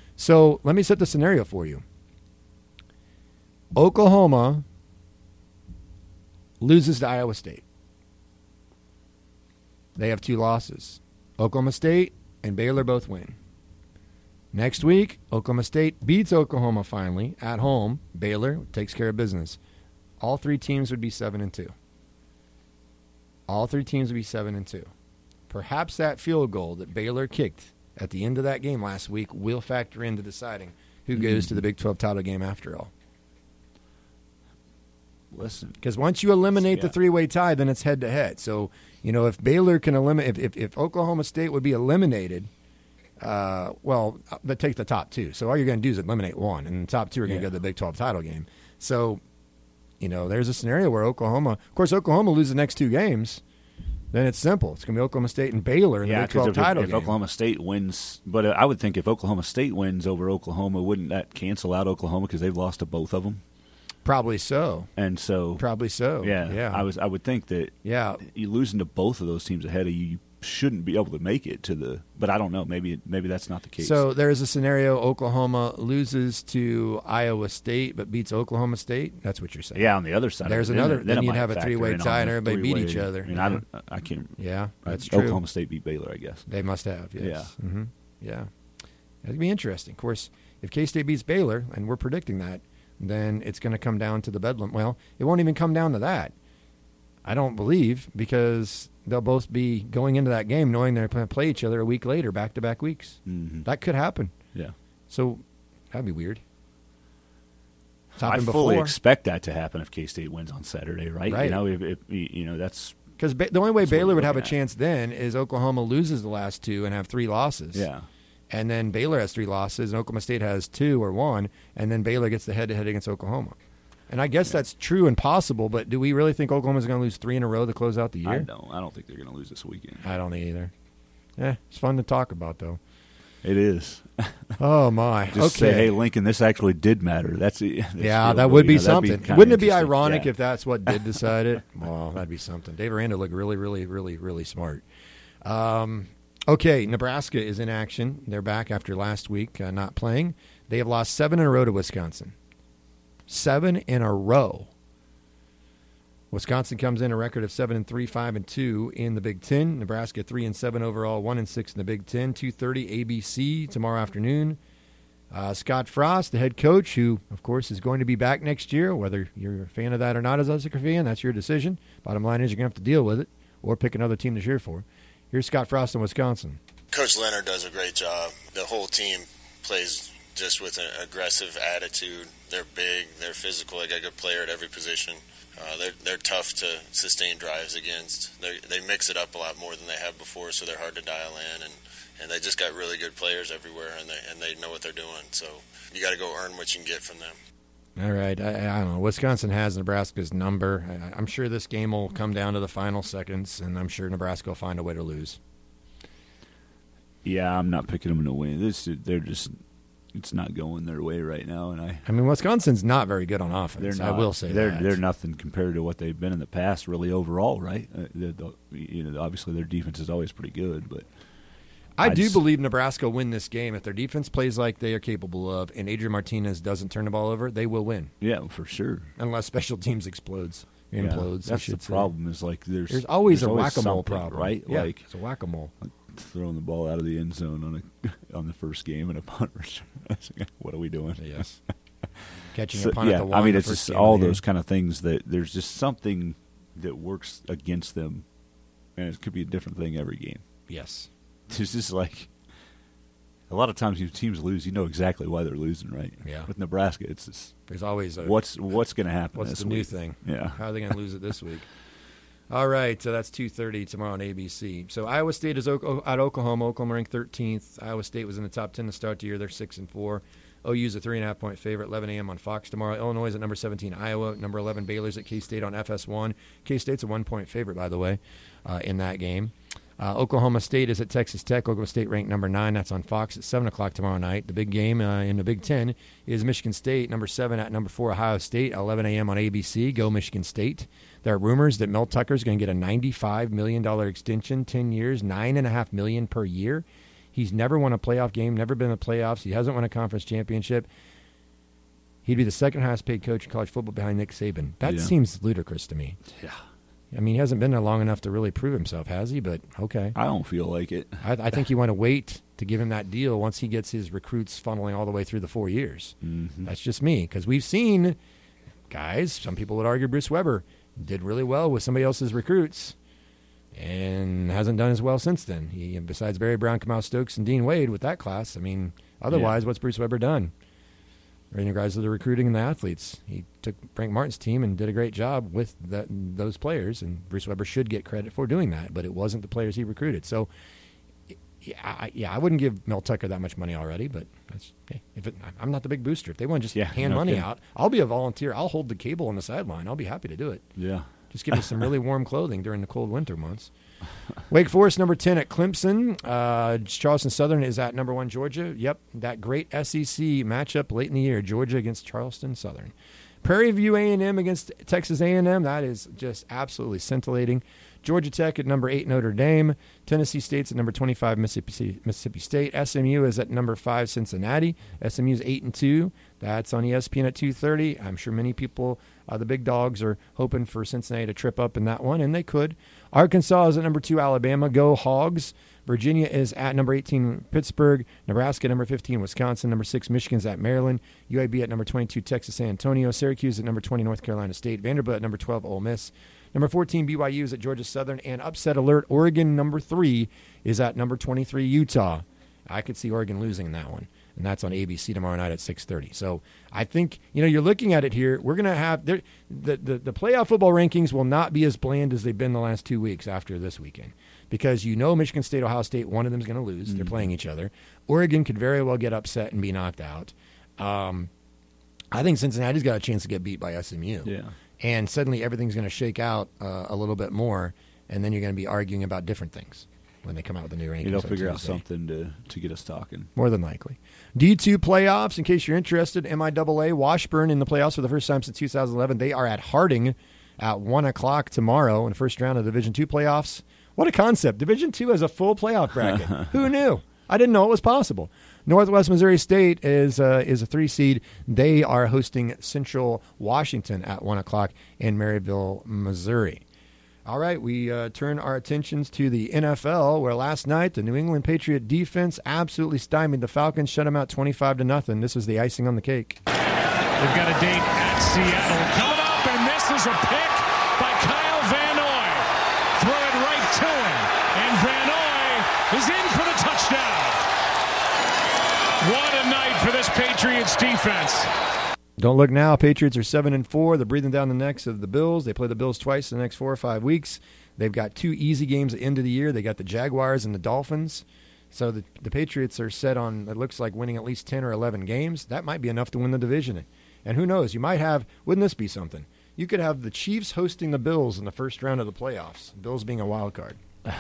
So let me set the scenario for you. Oklahoma loses to Iowa State. They have two losses. Oklahoma State and Baylor both win. Next week, Oklahoma State beats Oklahoma finally at home. Baylor takes care of business. All three teams would be seven and two. All three teams would be seven and two. Perhaps that field goal that Baylor kicked at the end of that game last week will factor into deciding who goes mm-hmm. to the Big twelve title game after all. Listen, because once you eliminate yeah. the three-way tie, then it's head-to-head. So, you know, if Baylor can eliminate, if, if, if Oklahoma State would be eliminated, uh, well, but take the top two. So all you're going to do is eliminate one, and the top two are going to yeah. go to the Big twelve title game. So, you know, there's a scenario where Oklahoma, of course, Oklahoma loses the next two games, then it's simple. It's going to be Oklahoma State and Baylor in yeah, the Big twelve if, title if game. Oklahoma State wins, but I would think if Oklahoma State wins over Oklahoma, wouldn't that cancel out Oklahoma because they've lost to both of them? Probably so. And so Probably so. Yeah, yeah. I was. I would think that yeah. you losing to both of those teams ahead of you, you shouldn't be able to make it to the. But I don't know. Maybe maybe that's not the case. So there is a scenario: Oklahoma loses to Iowa State, but beats Oklahoma State. That's what you're saying. Yeah, on the other side. There's of it, another. Then, Then, then you'd have a three-way tie, and everybody beat each other. I mean, I don't. I can't. Yeah, that's uh, true. Oklahoma State beat Baylor, I guess. They must have. Yes. Yeah. Mm-hmm. Yeah. That'd be interesting. Of course, if K-State beats Baylor, and we're predicting that, then it's going to come down to the bedlam. Well, it won't even come down to that. I don't believe, because they'll both be going into that game knowing they're going to play each other a week later, back-to-back weeks. Mm-hmm. That could happen. Yeah. So that'd be weird. I fully expect that to happen if K-State wins on Saturday, right? Right. You know, if, if, you know that's because ba- the only way Baylor would have a at. chance then is Oklahoma loses the last two and have three losses. Yeah. And then Baylor has three losses, and Oklahoma State has two or one, and then Baylor gets the head-to-head against Oklahoma. And I guess yeah. that's true and possible, but do we really think Oklahoma's going to lose three in a row to close out the year? I don't. I don't think they're going to lose this weekend. I don't either. Yeah, it's fun to talk about, though. It is. Oh, my. Just okay. say, hey, Lincoln, this actually did matter. That's, that's Yeah, real, that would be you know, something. Be Wouldn't it be ironic yeah. if that's what did decide it? Well, that'd be something. Dave Aranda looked really, really, really, really smart. Um, okay, Nebraska is in action. They're back after last week uh, not playing. They have lost seven in a row to Wisconsin. Seven in a row. Wisconsin comes in a record of seven and three, five and two in the Big Ten. Nebraska three and seven overall, one and six in the Big Ten. two thirty A B C tomorrow afternoon. Uh, Scott Frost, the head coach, who of course is going to be back next year. Whether you're a fan of that or not as a Husker fan, that's your decision. Bottom line is you're going to have to deal with it or pick another team to cheer for. Here's Scott Frost in Wisconsin. Coach Leonard does a great job. The whole team plays just with an aggressive attitude. They're big, they're physical, they got a good player at every position. Uh, they're they're tough to sustain drives against. They they mix it up a lot more than they have before, so they're hard to dial in, and, and they just got really good players everywhere, and they and they know what they're doing. So you got to go earn what you can get from them. All right, I, I don't know. Wisconsin has Nebraska's number. I, I'm sure this game will come down to the final seconds, and I'm sure Nebraska will find a way to lose. Yeah, I'm not picking them to win. This they're just. It's not going their way right now, and I. I mean, Wisconsin's not very good on offense. Not, I will say they're, that they're nothing compared to what they've been in the past, really overall, right? Uh, the, the, you know, obviously their defense is always pretty good, but I, I do just, believe Nebraska will win this game if their defense plays like they are capable of, and Adrian Martinez doesn't turn the ball over. They will win. Yeah, for sure. Unless special teams explodes, implodes. Yeah, that's the say. problem. Is like there's there's always there's a always whack-a-mole problem, right? Yeah, like it's a whack-a-mole. Like, throwing the ball out of the end zone on a on the first game and a punt return. What are we doing? Yes, catching so, a punt yeah, at the one. I mean, the it's first just game all of the those game. kind of things that there's just something that works against them, and it could be a different thing every game. Yes, it's just like a lot of times when teams lose, you know exactly why they're losing, right? Yeah. With Nebraska, it's just there's always a, what's what's going to happen. What's this the week? new thing? Yeah, how are they going to lose it this week? All right, so that's two thirty tomorrow on A B C. So Iowa State is o- at Oklahoma. Oklahoma ranked thirteenth. Iowa State was in the top ten to start the year. They're six and four. O U's a three and a half point favorite. eleven a.m. on Fox tomorrow. Illinois is at number seventeen. Iowa number eleven. Baylor's at K State on F S one. K State's a one point favorite, by the way, uh, in that game. Uh, Oklahoma State is at Texas Tech. Oklahoma State ranked number nine. That's on Fox at seven o'clock tomorrow night. The big game uh, in the Big Ten is Michigan State, number seven, at number four, Ohio State, eleven a.m. on A B C. Go Michigan State. There are rumors that Mel Tucker is going to get a ninety-five million dollars extension, ten years, nine point five million dollars per year. He's never won a playoff game, never been in the playoffs. He hasn't won a conference championship. He'd be the second highest paid coach in college football behind Nick Saban. That yeah. seems ludicrous to me. Yeah. I mean, he hasn't been there long enough to really prove himself, has he? But okay. I don't feel like it. I, I think you want to wait to give him that deal once he gets his recruits funneling all the way through the four years. Mm-hmm. That's just me, because we've seen guys, some people would argue Bruce Weber did really well with somebody else's recruits and hasn't done as well since then. He, besides Barry Brown, Kamau Stokes, and Dean Wade with that class, I mean, otherwise, yeah. what's Bruce Weber done? In regards to the recruiting and the athletes, he took Frank Martin's team and did a great job with that, those players, and Bruce Weber should get credit for doing that, but it wasn't the players he recruited. So, yeah, I, yeah, I wouldn't give Mel Tucker that much money already, but that's, hey, if it, I'm not the big booster. If they want to just yeah, hand no money kidding. out, I'll be a volunteer. I'll hold the cable on the sideline. I'll be happy to do it. Yeah. Just give me some really warm clothing during the cold winter months. Wake Forest, number ten at Clemson. Uh, Charleston Southern is at number one, Georgia. Yep, that great S E C matchup late in the year, Georgia against Charleston Southern. Prairie View A and M against Texas A and M. That is just absolutely scintillating. Georgia Tech at number eight, Notre Dame. Tennessee State's at number twenty-five, Mississippi, Mississippi State. S M U is at number five, Cincinnati. S M U is eight and two. That's on E S P N at two thirty. I'm sure many people, uh, the big dogs, are hoping for Cincinnati to trip up in that one, and they could. Arkansas is at number two, Alabama. Go Hogs. Virginia is at number eighteen, Pittsburgh. Nebraska, number fifteen, Wisconsin. Number six, Michigan's at Maryland. U A B at number twenty-two, Texas San Antonio. Syracuse at number twenty, North Carolina State. Vanderbilt at number twelve, Ole Miss. Number fourteen, B Y U is at Georgia Southern. And upset alert, Oregon, number three, is at number twenty-three, Utah. I could see Oregon losing that one. And that's on A B C tomorrow night at six thirty. So I think, you know, you're looking at it here. We're going to have the, the, the playoff football rankings will not be as bland as they've been the last two weeks after this weekend. Because you know Michigan State, Ohio State, one of them is going to lose. Mm-hmm. They're playing each other. Oregon could very well get upset and be knocked out. Um, I think Cincinnati's got a chance to get beat by S M U. Yeah. And suddenly everything's going to shake out uh, a little bit more, and then you're going to be arguing about different things when they come out with the new rankings. They'll figure out Tuesday. something to, to get us talking. More than likely. D two playoffs, in case you're interested, M I A A, Washburn in the playoffs for the first time since two thousand eleven. They are at Harding at one o'clock tomorrow in the first round of the Division two playoffs. What a concept. Division two has a full playoff bracket. Who knew? I didn't know it was possible. Northwest Missouri State is uh, is a three seed. They are hosting Central Washington at one o'clock in Maryville, Missouri. All right, we uh, turn our attentions to the N F L, where last night the New England Patriot defense absolutely stymied the Falcons, shut them out twenty-five to nothing. This was the icing on the cake. They've got a date at Seattle coming up, and this is a pick by Kyle Van Noy. Throw it right to him, and Van Noy is in for the touchdown. What a night for this Patriots defense. Don't look now. Patriots are seven and four. They're breathing down the necks of the Bills. They play the Bills twice in the next four or five weeks. They've got two easy games at the end of the year. They got the Jaguars and the Dolphins. So the, the Patriots are set on, it looks like, winning at least ten or eleven games. That might be enough to win the division. And who knows? You might have, wouldn't this be something? You could have the Chiefs hosting the Bills in the first round of the playoffs. Bills being a wild card.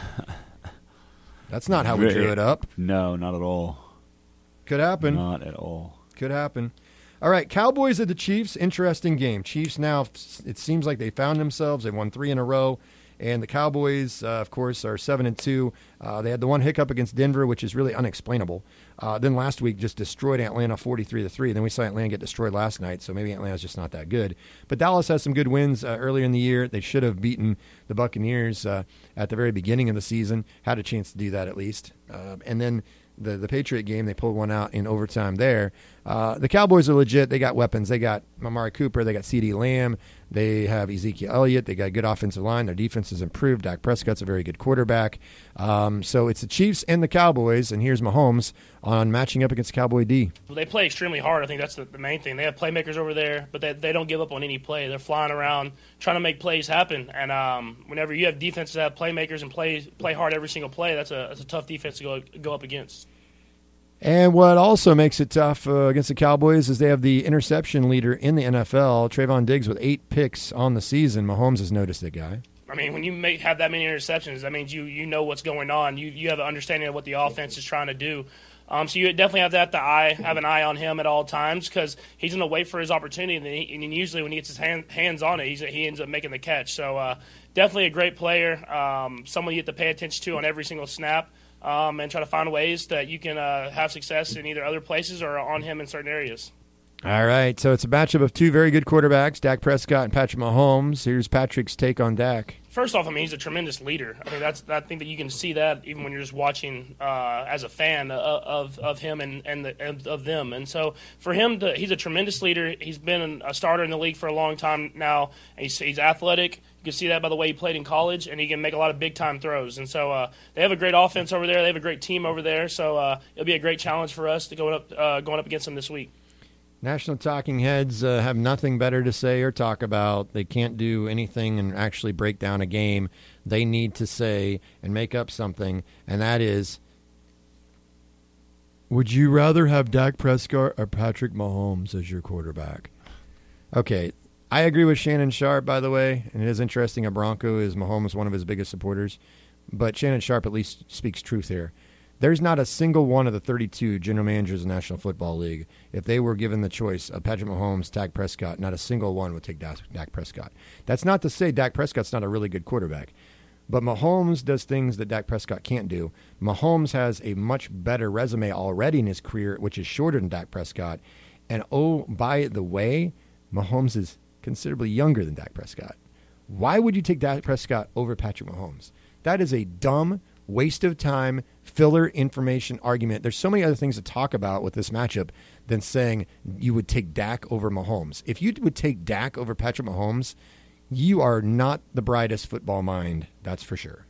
That's not how we drew it up. No, not at all. Could happen. Not at all. Could happen. All right, Cowboys at the Chiefs. Interesting game. Chiefs now, it seems like they found themselves. They won three in a row. And the Cowboys, uh, of course, are seven and two. Uh, they had the one hiccup against Denver, which is really unexplainable. Uh, then last week just destroyed Atlanta forty-three to three. Then we saw Atlanta get destroyed last night, so maybe Atlanta's just not that good. But Dallas has some good wins uh, earlier in the year. They should have beaten the Buccaneers uh, at the very beginning of the season. Had a chance to do that at least. Uh, and then the the Patriot game, they pulled one out in overtime there. Uh, the Cowboys are legit. They got weapons. They got Amari Cooper. They got CeeDee Lamb. They have Ezekiel Elliott. They got a good offensive line. Their defense has improved. Dak Prescott's a very good quarterback. Um, so it's the Chiefs and the Cowboys, and here's Mahomes on matching up against Cowboy D. Well, they play extremely hard. I think that's the, the main thing. They have playmakers over there, but they, they don't give up on any play. They're flying around trying to make plays happen. And um, whenever you have defenses that have playmakers and play play hard every single play, that's a that's a tough defense to go go up against. And what also makes it tough uh, against the Cowboys is they have the interception leader in the N F L, Trayvon Diggs, with eight picks on the season. Mahomes has noticed that guy. I mean, when you make, have that many interceptions, that means you you know what's going on. You you have an understanding of what the offense is trying to do. Um, so you definitely have to have, the eye, have an eye on him at all times because he's going to wait for his opportunity, and, he, and usually when he gets his hand, hands on it, he's, he ends up making the catch. So uh, definitely a great player, um, someone you have to pay attention to on every single snap. Um, and try to find ways that you can uh, have success in either other places or on him in certain areas. All right, so it's a matchup of two very good quarterbacks, Dak Prescott and Patrick Mahomes. Here's Patrick's take on Dak. First off, I mean, he's a tremendous leader. I mean, that's I think that you can see that even when you're just watching uh, as a fan of of, of him and and the, of them. And so for him, to, he's a tremendous leader. He's been a starter in the league for a long time now. He's, he's athletic. You can see that by the way he played in college, and he can make a lot of big-time throws. And so uh, they have a great offense over there. They have a great team over there. So uh, it'll be a great challenge for us to go up uh, going up against them this week. National talking heads uh, have nothing better to say or talk about. They can't do anything and actually break down a game. They need to say and make up something, and that is, would you rather have Dak Prescott or Patrick Mahomes as your quarterback? Okay, I agree with Shannon Sharp, by the way, and it is interesting. A Bronco is Mahomes, one of his biggest supporters, but Shannon Sharp at least speaks truth here. There's not a single one of the thirty-two general managers in the National Football League, if they were given the choice of Patrick Mahomes, Dak Prescott, not a single one would take Dak Prescott. That's not to say Dak Prescott's not a really good quarterback. But Mahomes does things that Dak Prescott can't do. Mahomes has a much better resume already in his career, which is shorter than Dak Prescott. And oh, by the way, Mahomes is considerably younger than Dak Prescott. Why would you take Dak Prescott over Patrick Mahomes? That is a dumb, waste of time, filler information argument. There's so many other things to talk about with this matchup than saying you would take Dak over Mahomes. If you would take Dak over Patrick Mahomes, you are not the brightest football mind, that's for sure.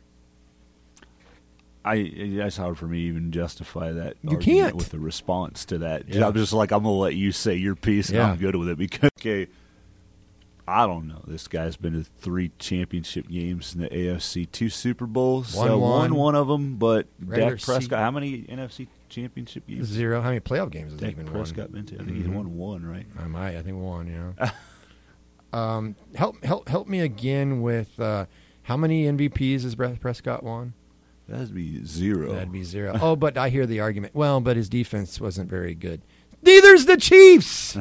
I That's hard for me to even justify that you argument can't. with a response to that. Yeah. I'm just like, I'm going to let you say your piece, and Yeah. I'm good with it. Because, okay, I don't know. This guy's been to three championship games in the A F C, two Super Bowls. One uh, won. won one of them, but Regular Dak Prescott, season. how many N F C championship games? Zero. How many playoff games has he Dak even won? Prescott been to? I think Mhm. he's won one, right? I might. I think one, yeah. um, help, help, help me again with uh, how many M V Ps has Dak Prescott won? That'd be zero. That'd be zero. Oh, but I hear the argument. Well, but his defense wasn't very good. Neither's the Chiefs.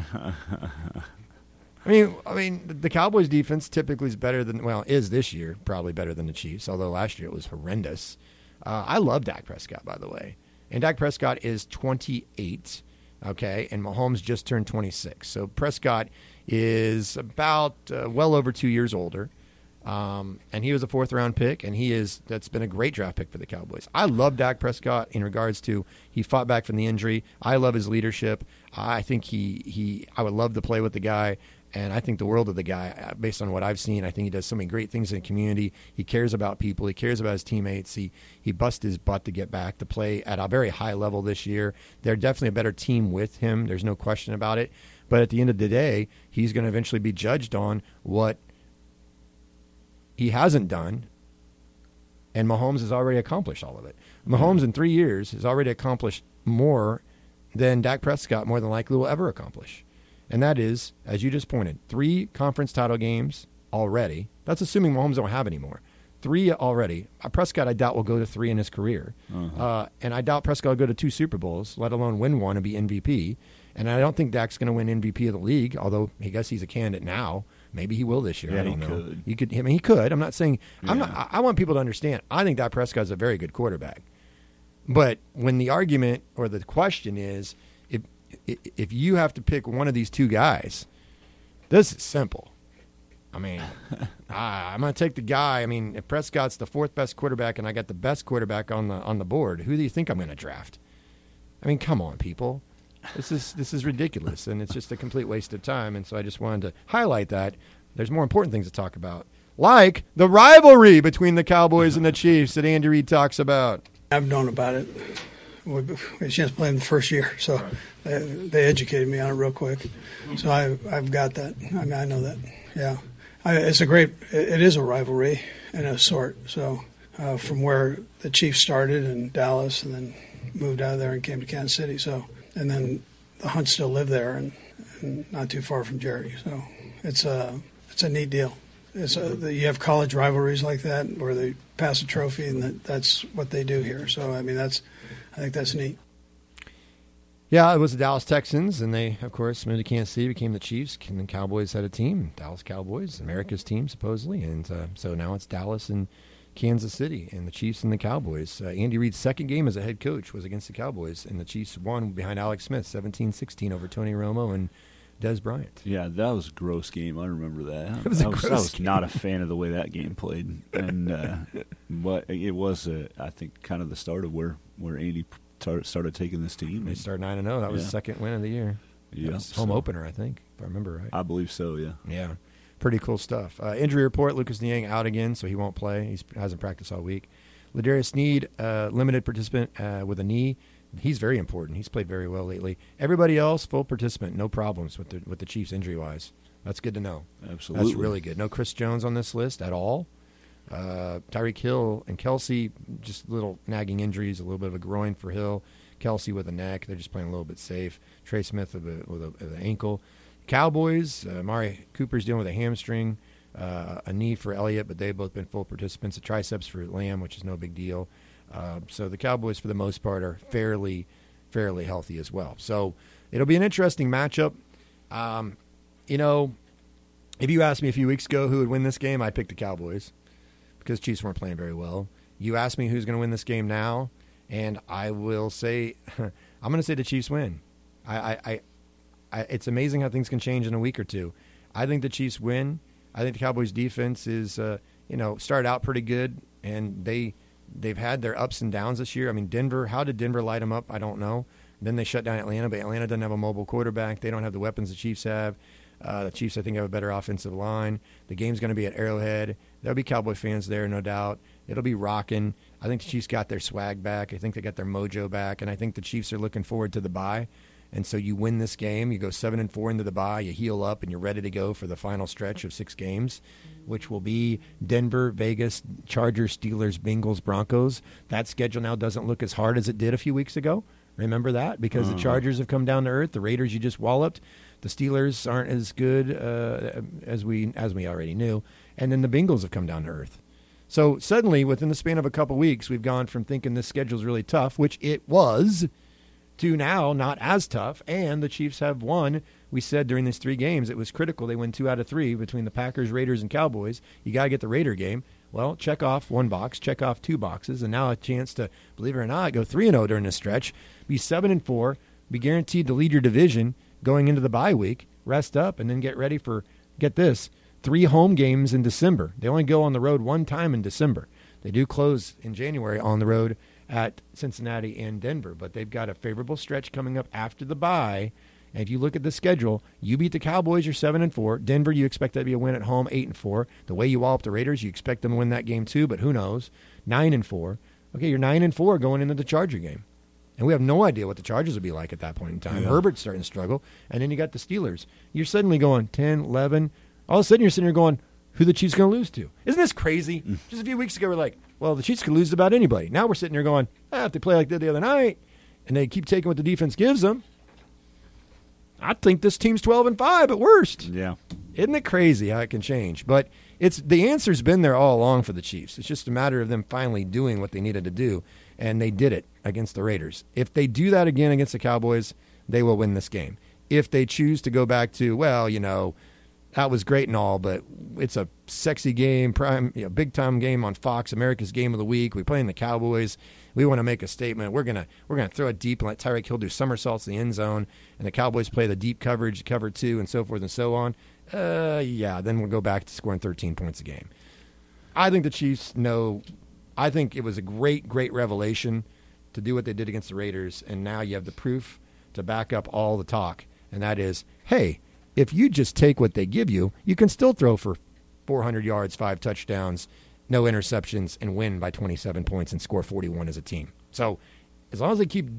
I mean, I mean, the Cowboys' defense typically is better than, well, is this year probably better than the Chiefs, although last year it was horrendous. Uh, I love Dak Prescott, by the way. And Dak Prescott is twenty-eight, okay, and Mahomes just turned twenty-six. So Prescott is about uh, well over two years older. Um, and he was a fourth-round pick, and he is that's been a great draft pick for the Cowboys. I love Dak Prescott in regards to he fought back from the injury. I love his leadership. I think he, he I would love to play with the guy, and I think the world of the guy based on what I've seen. I think he does so many great things in the community. He cares about people. He cares about his teammates. He, he busted his butt to get back to play at a very high level this year. They're definitely a better team with him. There's no question about it. But at the end of the day, he's going to eventually be judged on what he hasn't done, and Mahomes has already accomplished all of it. Mahomes in three years has already accomplished more than Dak Prescott more than likely will ever accomplish. And that is, as you just pointed, three conference title games already. That's assuming Mahomes don't have any more. Three already. Prescott, I doubt, will go to three in his career. Uh-huh. Uh, and I doubt Prescott will go to two Super Bowls, let alone win one and be M V P. And I don't think Dak's going to win M V P of the league, although I guess he's a candidate now. Maybe he will this year. Yeah, I don't he know. could. He could. I mean, he could. I'm not saying. I'm Yeah. not. I- I want people to understand. I think Dak Prescott is a very good quarterback. But when the argument or the question is, if if you have to pick one of these two guys, this is simple. I mean, I, I'm going to take the guy. I mean, if Prescott's the fourth best quarterback and I got the best quarterback on the on the board, who do you think I'm going to draft? I mean, come on, people. This is this is ridiculous, and it's just a complete waste of time. And so I just wanted to highlight that. There's more important things to talk about, like the rivalry between the Cowboys and the Chiefs that Andy Reid talks about. I've known about it. We we had a chance to play in the first year, so they, they educated me on it real quick. So I, I've got that. I mean, I know that. Yeah, I, it's a great. It is a rivalry in a sort. So uh, from where the Chiefs started in Dallas, and then moved out of there and came to Kansas City. So and then the Hunts still live there, and, and not too far from Jerry. So it's a it's a neat deal. It's a, the, you have college rivalries like that where they pass a trophy, and that, that's what they do here. So I mean, that's I think that's neat. Yeah, it was the Dallas Texans, and they, of course, moved to Kansas City, became the Chiefs, and the Cowboys had a team, Dallas Cowboys, America's team, supposedly. And uh, so now it's Dallas and Kansas City, and the Chiefs and the Cowboys. Uh, Andy Reid's second game as a head coach was against the Cowboys, and the Chiefs won behind Alex Smith, seventeen sixteen over Tony Romo and Des Bryant. Yeah, that was a gross game. I remember that. It was a I was, gross I was game. not a fan of the way that game played, and uh, but it was, a, I think, kind of the start of where where Andy tar- started taking this team. They started nine and zero. That was Yeah. the second win of the year. Yeah, That was home so- opener, I think, if I remember right. I believe so. Yeah. Yeah, pretty cool stuff. Uh, injury report: Lucas Niang out again, so he won't play. He hasn't practiced all week. Ladarius Sneed, uh, limited participant uh, with a knee. He's very important. He's played very well lately. Everybody else, full participant, no problems with the with the Chiefs injury wise. That's good to know. Absolutely. That's really good. No Chris Jones on this list at all. Uh, Tyreek Hill and Kelsey, just little nagging injuries, a little bit of a groin for Hill. Kelsey with a neck. They're just playing a little bit safe. Trey Smith with, a, with, a, with an ankle. Cowboys, uh, Amari Cooper's dealing with a hamstring, uh, a knee for Elliott, but they've both been full participants. A triceps for Lamb, which is no big deal. Uh, so the Cowboys, for the most part, are fairly, fairly healthy as well. So it'll be an interesting matchup. Um, you know, if you asked me a few weeks ago who would win this game, I picked the Cowboys because Chiefs weren't playing very well. You ask me who's going to win this game now, and I will say I'm going to say the Chiefs win. I, I, I, I, it's amazing how things can change in a week or two. I think the Chiefs win. I think the Cowboys' defense is, uh, you know, started out pretty good, and they they've had their ups and downs this year. I mean, Denver. How did Denver light them up? I don't know. Then they shut down Atlanta, but Atlanta doesn't have a mobile quarterback. They don't have the weapons the Chiefs have. Uh, the Chiefs, I think, have a better offensive line. The game's going to be at Arrowhead. There'll be Cowboy fans there, no doubt. It'll be rocking. I think the Chiefs got their swag back. I think they got their mojo back, and I think the Chiefs are looking forward to the bye. And so you win this game. You go seven and four into the bye. You heal up, and you're ready to go for the final stretch of six games, which will be Denver, Vegas, Chargers, Steelers, Bengals, Broncos. That schedule now doesn't look as hard as it did a few weeks ago. Remember that? Because uh-huh. the Chargers have come down to earth. The Raiders you just walloped. The Steelers aren't as good uh, as we as we already knew. And then the Bengals have come down to earth. So suddenly, within the span of a couple weeks, we've gone from thinking this schedule is really tough, which it was, to now not as tough. And the Chiefs have won. We said during these three games it was critical. They win two out of three between the Packers, Raiders, and Cowboys. You got to get the Raider game. Well, check off one box, check off two boxes, and now a chance to, believe it or not, go three and oh during this stretch, be seven and four, be guaranteed to lead your division going into the bye week, rest up, and then get ready for, get this, three home games in December. They only go on the road one time in December. They do close in January on the road at Cincinnati and Denver, but they've got a favorable stretch coming up after the bye. And if you look at the schedule, you beat the Cowboys, you're seven and four. Denver, you expect that to be a win at home, eight and four. The way you wallop the Raiders, you expect them to win that game too, but who knows? Nine and four. Okay, you're nine and four going into the Charger game. And we have no idea what the Chargers will be like at that point in time. Yeah. Herbert's starting to struggle. And then you got the Steelers. You're suddenly going ten, eleven. All of a sudden you're sitting here going, who the Chiefs going to lose to? Isn't this crazy? Mm. Just a few weeks ago we're like, well, the Chiefs could lose to about anybody. Now we're sitting here going, ah, if they play like they did the other night and they keep taking what the defense gives them, I think this team's twelve and five at worst. Yeah. Isn't it crazy how it can change? But it's the answer's been there all along for the Chiefs. It's just a matter of them finally doing what they needed to do, and they did it against the Raiders. If they do that again against the Cowboys, they will win this game. If they choose to go back to, well, you know, that was great and all, but it's a sexy game, prime, you know, big-time game on Fox, America's Game of the Week. We play in the Cowboys. We want to make a statement. We're gonna we're gonna throw it deep and let Tyreek Hill do somersaults in the end zone, and the Cowboys play the deep coverage, cover two, and so forth and so on. Uh, yeah, then we'll go back to scoring thirteen points a game. I think the Chiefs know. I think it was a great, great revelation to do what they did against the Raiders, and now you have the proof to back up all the talk, and that is, hey, if you just take what they give you, you can still throw for four hundred yards, five touchdowns, no interceptions, and win by twenty-seven points and score forty-one as a team. So as long as they keep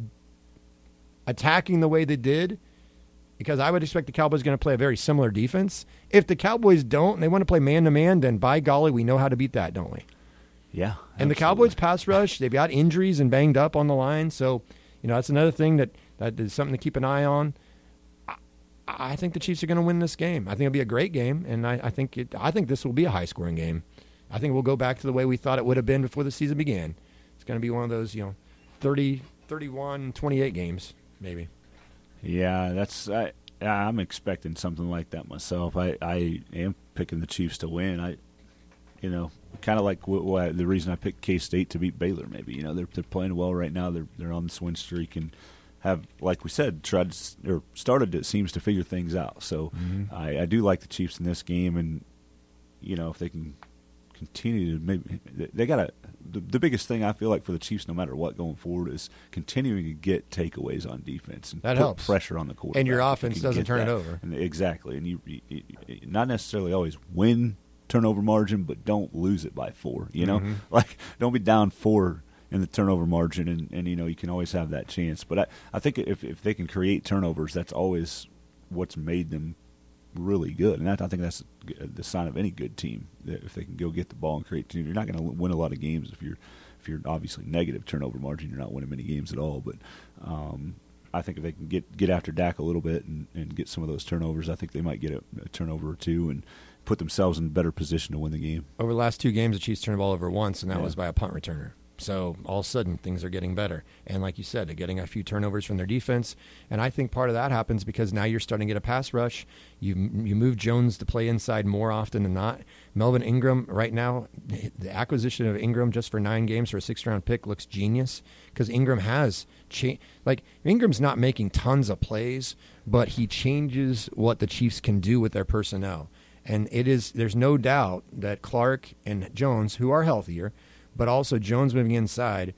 attacking the way they did, because I would expect the Cowboys are going to play a very similar defense. If the Cowboys don't and they want to play man-to-man, then by golly, we know how to beat that, don't we? Yeah. Absolutely. And the Cowboys pass rush, they've got injuries and banged up on the line. So, you know, that's another thing that, that is something to keep an eye on. I, I think the Chiefs are going to win this game. I think it'll be a great game, and I, I think it, I think this will be a high-scoring game. I think we'll go back to the way we thought it would have been before the season began. It's going to be one of those, you know, thirty, thirty-one, twenty-eight games, maybe. Yeah, that's I, I'm expecting something like that myself. I, I am picking the Chiefs to win. I, you know, kind of like w- w- the reason I picked K-State to beat Baylor. Maybe, you know, they're they're playing well right now. They're they're on this win streak and have, like we said, tried to, or started it seems to figure things out. So mm-hmm. I, I do like the Chiefs in this game, and you know, if they can continue to maybe they got to the, the biggest thing I feel like for the Chiefs, no matter what going forward, is continuing to get takeaways on defense and that put helps. pressure on the quarterback. And your offense doesn't turn that. it over. And exactly, and you, you, you not necessarily always win turnover margin, but don't lose it by four. You know, mm-hmm. like don't be down four in the turnover margin, and, and you know you can always have that chance. But I, I think if if they can create turnovers, that's always what's made them really good, and I think that's the sign of any good team. That if they can go get the ball and create, you're not going to win a lot of games if you're if you're obviously negative turnover margin. You're not winning many games at all. But um, I think if they can get get after Dak a little bit and, and get some of those turnovers, I think they might get a, a turnover or two and put themselves in a better position to win the game. Over the last two games, the Chiefs turned the ball over once, and that yeah. was by a punt returner. So all of a sudden, things are getting better. And like you said, they're getting a few turnovers from their defense. And I think part of that happens because now you're starting to get a pass rush. You you move Jones to play inside more often than not. Melvin Ingram, right now, the acquisition of Ingram just for nine games for a sixth-round pick looks genius because Ingram has cha- – like, Ingram's not making tons of plays, but he changes what the Chiefs can do with their personnel. And it is – there's no doubt that Clark and Jones, who are healthier – but also Jones moving inside,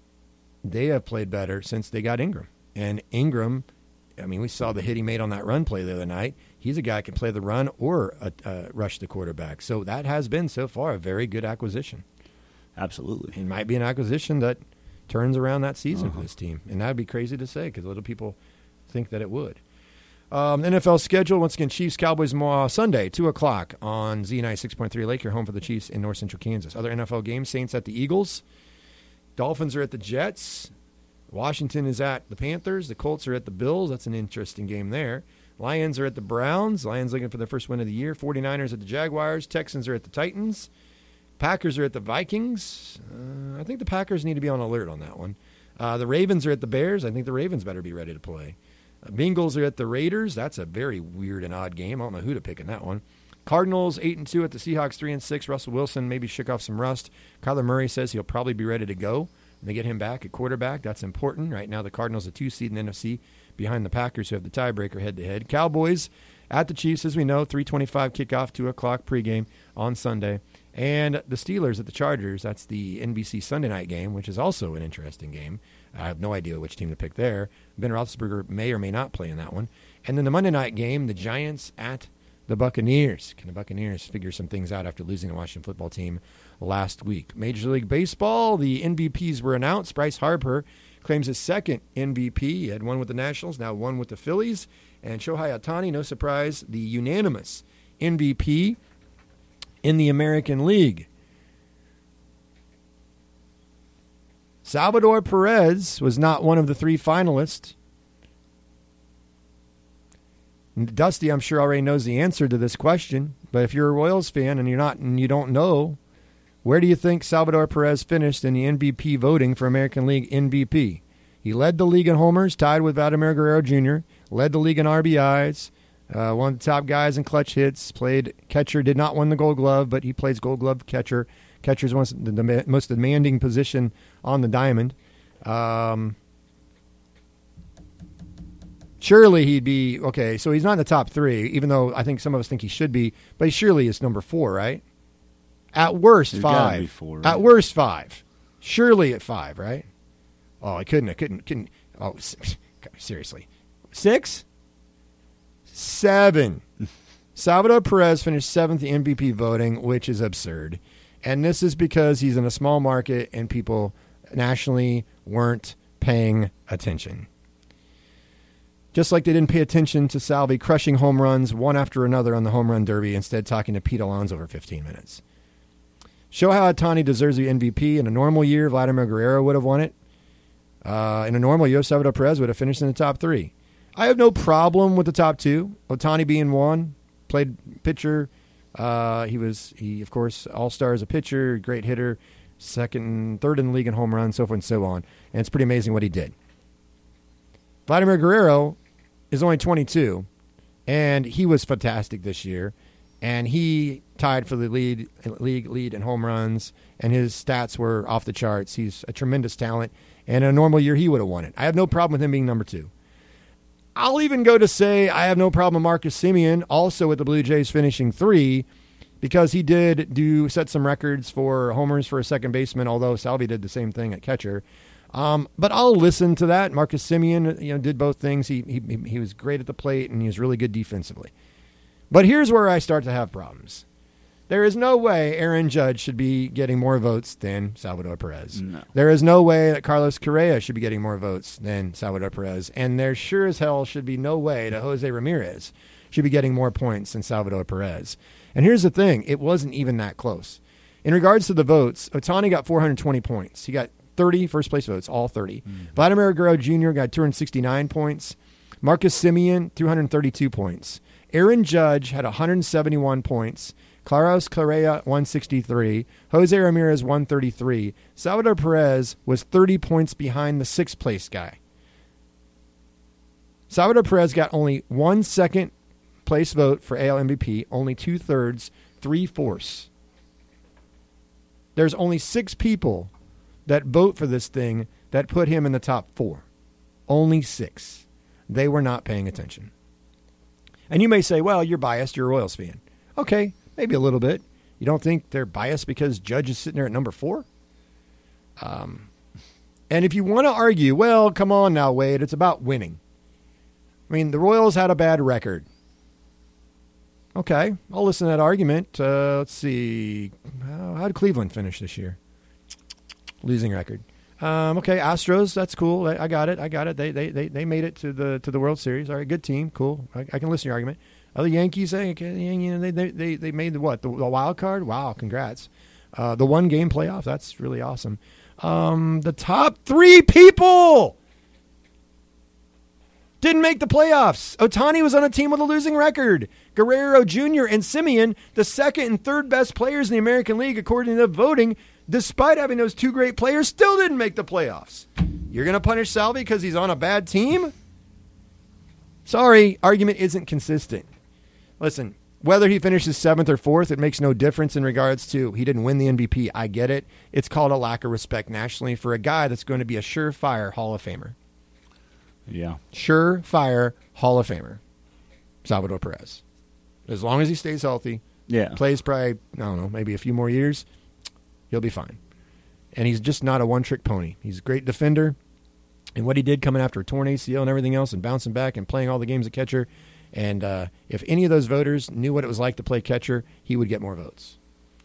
they have played better since they got Ingram. And Ingram, I mean, we saw the hit he made on that run play the other night. He's a guy who can play the run or uh, uh, rush the quarterback. So that has been, so far, a very good acquisition. Absolutely. It might be an acquisition that turns around that season uh-huh. for this team. And that would be crazy to say because a little people think that it would. Um, N F L schedule, once again, Chiefs, Cowboys, uh, Sunday, two o'clock on Z ninety-six point three Lake. You're home for the Chiefs in North Central Kansas. Other N F L games, Saints at the Eagles. Dolphins are at the Jets. Washington is at the Panthers. The Colts are at the Bills. That's an interesting game there. Lions are at the Browns. Lions looking for their first win of the year. 49ers at the Jaguars. Texans are at the Titans. Packers are at the Vikings. Uh, I think the Packers need to be on alert on that one. Uh, the Ravens are at the Bears. I think the Ravens better be ready to play. Bengals are at the Raiders. That's a very weird and odd game. I don't know who to pick in that one. Cardinals eight and two at the Seahawks three and six. Russell Wilson maybe shook off some rust. Kyler Murray says he'll probably be ready to go. They get him back at quarterback. That's important. Right now the Cardinals are two seed in the N F C behind the Packers who have the tiebreaker head to head. Cowboys at the Chiefs, as we know, three twenty-five kickoff, two o'clock pregame on Sunday. And the Steelers at the Chargers. That's the N B C Sunday night game, which is also an interesting game. I have no idea which team to pick there. Ben Roethlisberger may or may not play in that one. And then the Monday night game, the Giants at the Buccaneers. Can the Buccaneers figure some things out after losing the Washington football team last week? Major League Baseball, the M V Ps were announced. Bryce Harper claims his second M V P. He had one with the Nationals, now one with the Phillies. And Shohei Ohtani, no surprise, the unanimous M V P in the American League. Salvador Perez was not one of the three finalists. Dusty, I'm sure, already knows the answer to this question, but if you're a Royals fan and you're not and you don't know, where do you think Salvador Perez finished in the M V P voting for American League M V P? He led the league in homers, tied with Vladimir Guerrero Junior, led the league in R B Is, uh, one of the top guys in clutch hits, played catcher, did not win the Gold Glove, but he plays Gold Glove catcher. Catcher is one of the dem- most demanding position on the diamond. Um, surely he'd be, okay, so he's not in the top three, even though I think some of us think he should be, but he surely is number four, right? At worst, There's five. Be four, right? At worst, five. Surely at five, right? Oh, I couldn't, I couldn't, couldn't, oh, seriously. Six? Seven. Salvador Perez finished seventh in M V P voting, which is absurd. And this is because he's in a small market and people nationally weren't paying attention. Just like they didn't pay attention to Salvi crushing home runs one after another on the home run derby, instead talking to Pete Alonso for fifteen minutes. Shohei Ohtani deserves the M V P. In a normal year, Vladimir Guerrero would have won it. Uh, in a normal year, Salvador Perez would have finished in the top three. I have no problem with the top two. Ohtani being one, played pitcher. Uh, he was, he of course, all-star as a pitcher, great hitter, second, third in the league in home runs, so forth and so on. And it's pretty amazing what he did. Vladimir Guerrero is only twenty-two, and he was fantastic this year. And he tied for the lead, league lead in home runs, and his stats were off the charts. He's a tremendous talent, and in a normal year, he would have won it. I have no problem with him being number two. I'll even go to say I have no problem with Marcus Semien, also with the Blue Jays finishing three, because he did do set some records for homers for a second baseman, although Salvi did the same thing at catcher. Um, but I'll listen to that. Marcus Semien, you know, did both things. He, he he was great at the plate, and he was really good defensively. But here's where I start to have problems. There is no way Aaron Judge should be getting more votes than Salvador Perez. No. There is no way that Carlos Correa should be getting more votes than Salvador Perez. And there sure as hell should be no way that Jose Ramirez should be getting more points than Salvador Perez. And here's the thing. It wasn't even that close. In regards to the votes, Ohtani got four hundred twenty points. He got thirty first-place votes, all thirty. Mm-hmm. Vladimir Guerrero Junior got two hundred sixty-nine points. Marcus Semien, two hundred thirty-two points. Aaron Judge had one hundred seventy-one points. Claros Correa, one sixty-three. Jose Ramirez, one thirty-three. Salvador Perez was thirty points behind the sixth-place guy. Salvador Perez got only one second-place vote for A L M V P, only two-thirds, three-fourths. There's only six people that vote for this thing that put him in the top four. Only six. They were not paying attention. And you may say, well, you're biased. You're a Royals fan. Okay, maybe a little bit. You don't think they're biased because Judge is sitting there at number four? Um, and if you want to argue, well, come on now, Wade, it's about winning. I mean, the Royals had a bad record. Okay, I'll listen to that argument. Uh, let's see. How, how did Cleveland finish this year? Losing record. Um, okay, Astros, that's cool. I, I got it. I got it. They, they they they made it to the to the World Series. All right, good team. Cool. I, I can listen to your argument. Other Yankees, okay, you know, they they they, they made the what? The, the wild card? Wow, congrats. Uh, the one game playoff. That's really awesome. Um, the top three people didn't make the playoffs. Ohtani was on a team with a losing record. Guerrero Junior and Semien, the second and third best players in the American League according to the voting, despite having those two great players, still didn't make the playoffs. You're going to punish Salvi because he's on a bad team? Sorry, argument isn't consistent. Listen, whether he finishes seventh or fourth, it makes no difference in regards to he didn't win the M V P. I get it. It's called a lack of respect nationally for a guy that's going to be a surefire Hall of Famer. Yeah. Surefire Hall of Famer. Salvador Perez. As long as he stays healthy, yeah, plays probably, I don't know, maybe a few more years, he'll be fine. And he's just not a one-trick pony. He's a great defender. And what he did coming after a torn A C L and everything else and bouncing back and playing all the games at catcher, and uh, if any of those voters knew what it was like to play catcher, he would get more votes.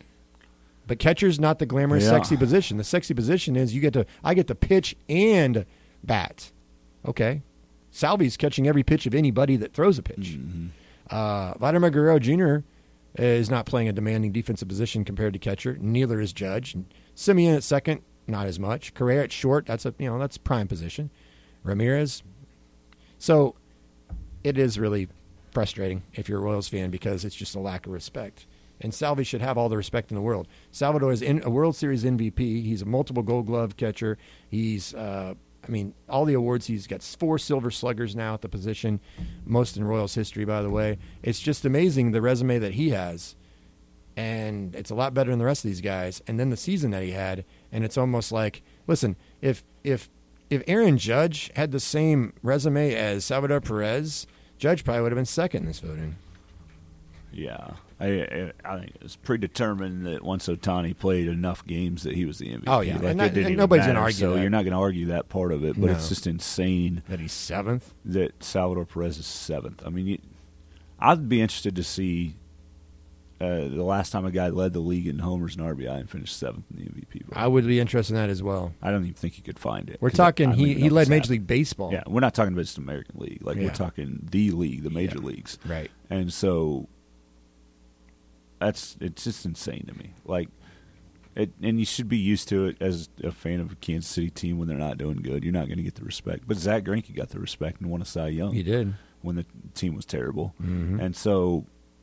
But catcher's not the glamorous, yeah. sexy position. The sexy position is you get to I get to pitch and bat. Okay. Salvi's catching every pitch of anybody that throws a pitch. Mm-hmm. Uh, Vladimir Guerrero Junior is not playing a demanding defensive position compared to catcher. Neither is Judge. Semien at second, not as much. Correa at short, that's a you know that's prime position. Ramirez. So it is really frustrating if you're a Royals fan because it's just a lack of respect. And Salvi should have all the respect in the world. Salvador is in a World Series M V P. He's a multiple Gold Glove catcher. He's uh, I mean, all the awards, he's got four Silver Sluggers now at the position, most in Royals history, by the way. It's just amazing the resume that he has, and it's a lot better than the rest of these guys. And then the season that he had, and it's almost like, listen, if if if Aaron Judge had the same resume as Salvador Perez, Judge probably would have been second in this voting. Yeah. I, I think it's predetermined that once Ohtani played enough games that he was the M V P. Oh, yeah. Like, and, that, that, and even nobody's matter, going to argue so that. you're not going to argue that part of it, but No. it's just insane. That he's seventh? That Salvador Perez is seventh. I mean, you, I'd be interested to see uh, the last time a guy led the league in homers and R B I and finished seventh in the M V P vote. I would be interested in that as well. I don't even think you could find it. We're talking, I he, he he led Major League Baseball. Yeah, we're not talking about just American League. Like, Yeah. we're talking the league, the major Yeah. leagues. Right. And so that's it's just insane to me. Like, it, and you should be used to it as a fan of a Kansas City team when they're not doing good. You're not going to get the respect. But Zach Greinke got the respect and won a Cy Young. He did when the team was terrible. Mm-hmm. And so,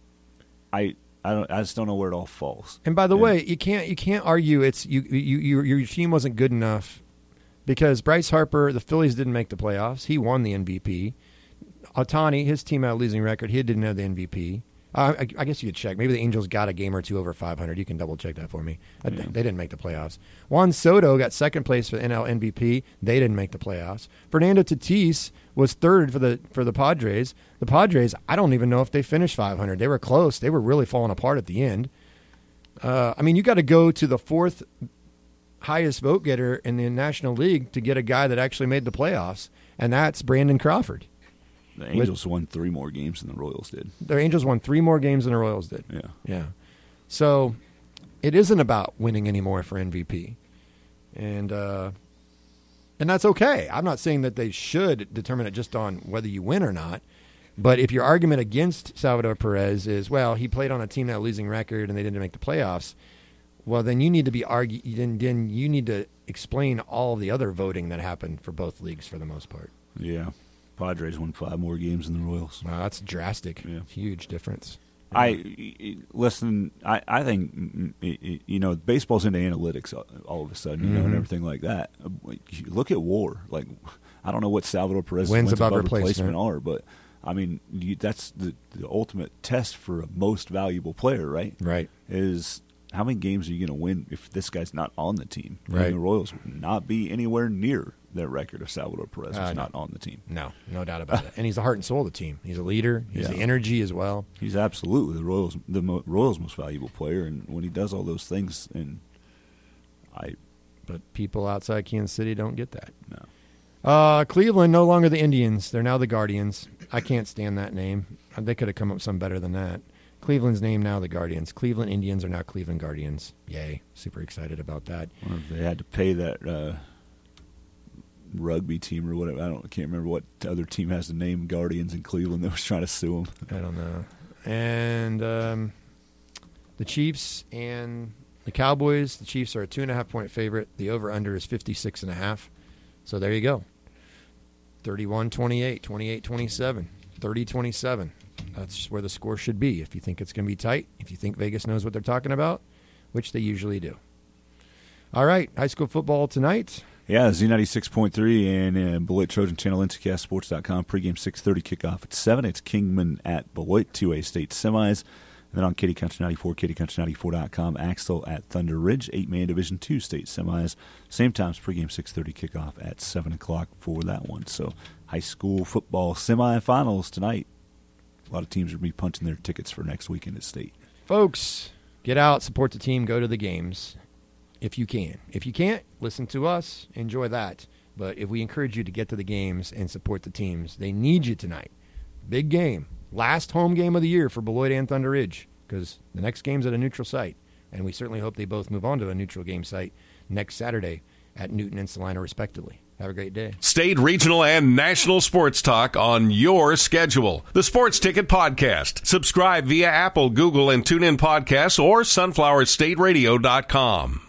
I I don't I just don't know where it all falls. And by the and, way, you can't you can't argue it's you you, you your team wasn't good enough because Bryce Harper, the Phillies didn't make the playoffs. He won the M V P. Ohtani, his team had a losing record. He didn't have the M V P. Uh, I, I guess you could check. Maybe the Angels got a game or two over five hundred. You can double check that for me. Uh, Yeah. They didn't make the playoffs. Juan Soto got second place for the N L M V P. They didn't make the playoffs. Fernando Tatis was third for the for the Padres. The Padres, I don't even know if they finished five hundred. They were close. They were really falling apart at the end. Uh, I mean, you got to go to the fourth highest vote getter in the National League to get a guy that actually made the playoffs, and that's Brandon Crawford. The Angels With, won three more games than the Royals did. The Angels won three more games than the Royals did. Yeah. Yeah. So it isn't about winning anymore for M V P. And uh, and that's okay. I'm not saying that they should determine it just on whether you win or not. But if your argument against Salvador Perez is, well, he played on a team that had a losing record and they didn't make the playoffs, well, then you need to be argue. Then, then you need to explain all of the other voting that happened for both leagues for the most part. Yeah. Padres won five more games than the Royals. Wow, that's drastic. Yeah. Huge difference. Yeah. I listen. I, I think you know baseball's into analytics all of a sudden, you mm-hmm. know, and everything like that. Look at WAR. Like, I don't know what Salvador Perez's wins, wins above, above replacement. replacement are, but I mean you, that's the, the ultimate test for a most valuable player, right? Right. Is how many games are you going to win if this guy's not on the team? Right. And the Royals would not be anywhere near their record if Salvador Perez was uh, no. not on the team. No, no doubt about it. And he's the heart and soul of the team. He's a leader. He's yeah. the energy as well. He's absolutely the Royals, the mo- Royals' most valuable player. And when he does all those things, and I, but people outside Kansas City don't get that. No. Uh, Cleveland no longer the Indians. They're now the Guardians. I can't stand that name. They could have come up with something better than that. Cleveland's name now the Guardians. Cleveland Indians are now Cleveland Guardians. Yay. Super excited about that. Well, if they had to pay that uh, rugby team or whatever. I don't I can't remember what other team has the name Guardians in Cleveland that was trying to sue them. I don't know. And um, the Chiefs and the Cowboys. The Chiefs are a two and a half point favorite. The over-under is fifty-six and a half. So there you go. thirty-one twenty-eight, twenty-eight twenty-seven, thirty twenty-seven. That's where the score should be. If you think it's going to be tight, if you think Vegas knows what they're talking about, which they usually do. All right, high school football tonight. Yeah, Z ninety-six point three and uh, Beloit Trojan Channel, N C K S Sports dot com. Pregame six thirty, kickoff at seven. It's Kingman at Beloit, two A state semis. And then on Katy Country ninety-four, Katy Country ninety-four dot com, Axtell at Thunder Ridge, eight-man Division two state semis. Same times, pregame six thirty, kickoff at seven o'clock for that one. So high school football semifinals tonight. A lot of teams will be punching their tickets for next weekend at state. Folks, get out, support the team, go to the games if you can. If you can't, listen to us, enjoy that. But if we encourage you to get to the games and support the teams, they need you tonight. Big game. Last home game of the year for Beloit and Thunder Ridge, because the next game's at a neutral site. And we certainly hope they both move on to a neutral game site next Saturday at Newton and Salina, respectively. Have a great day. State, regional, and national sports talk on your schedule. The Sports Ticket Podcast. Subscribe via Apple, Google, and TuneIn Podcasts or sunflower state radio dot com.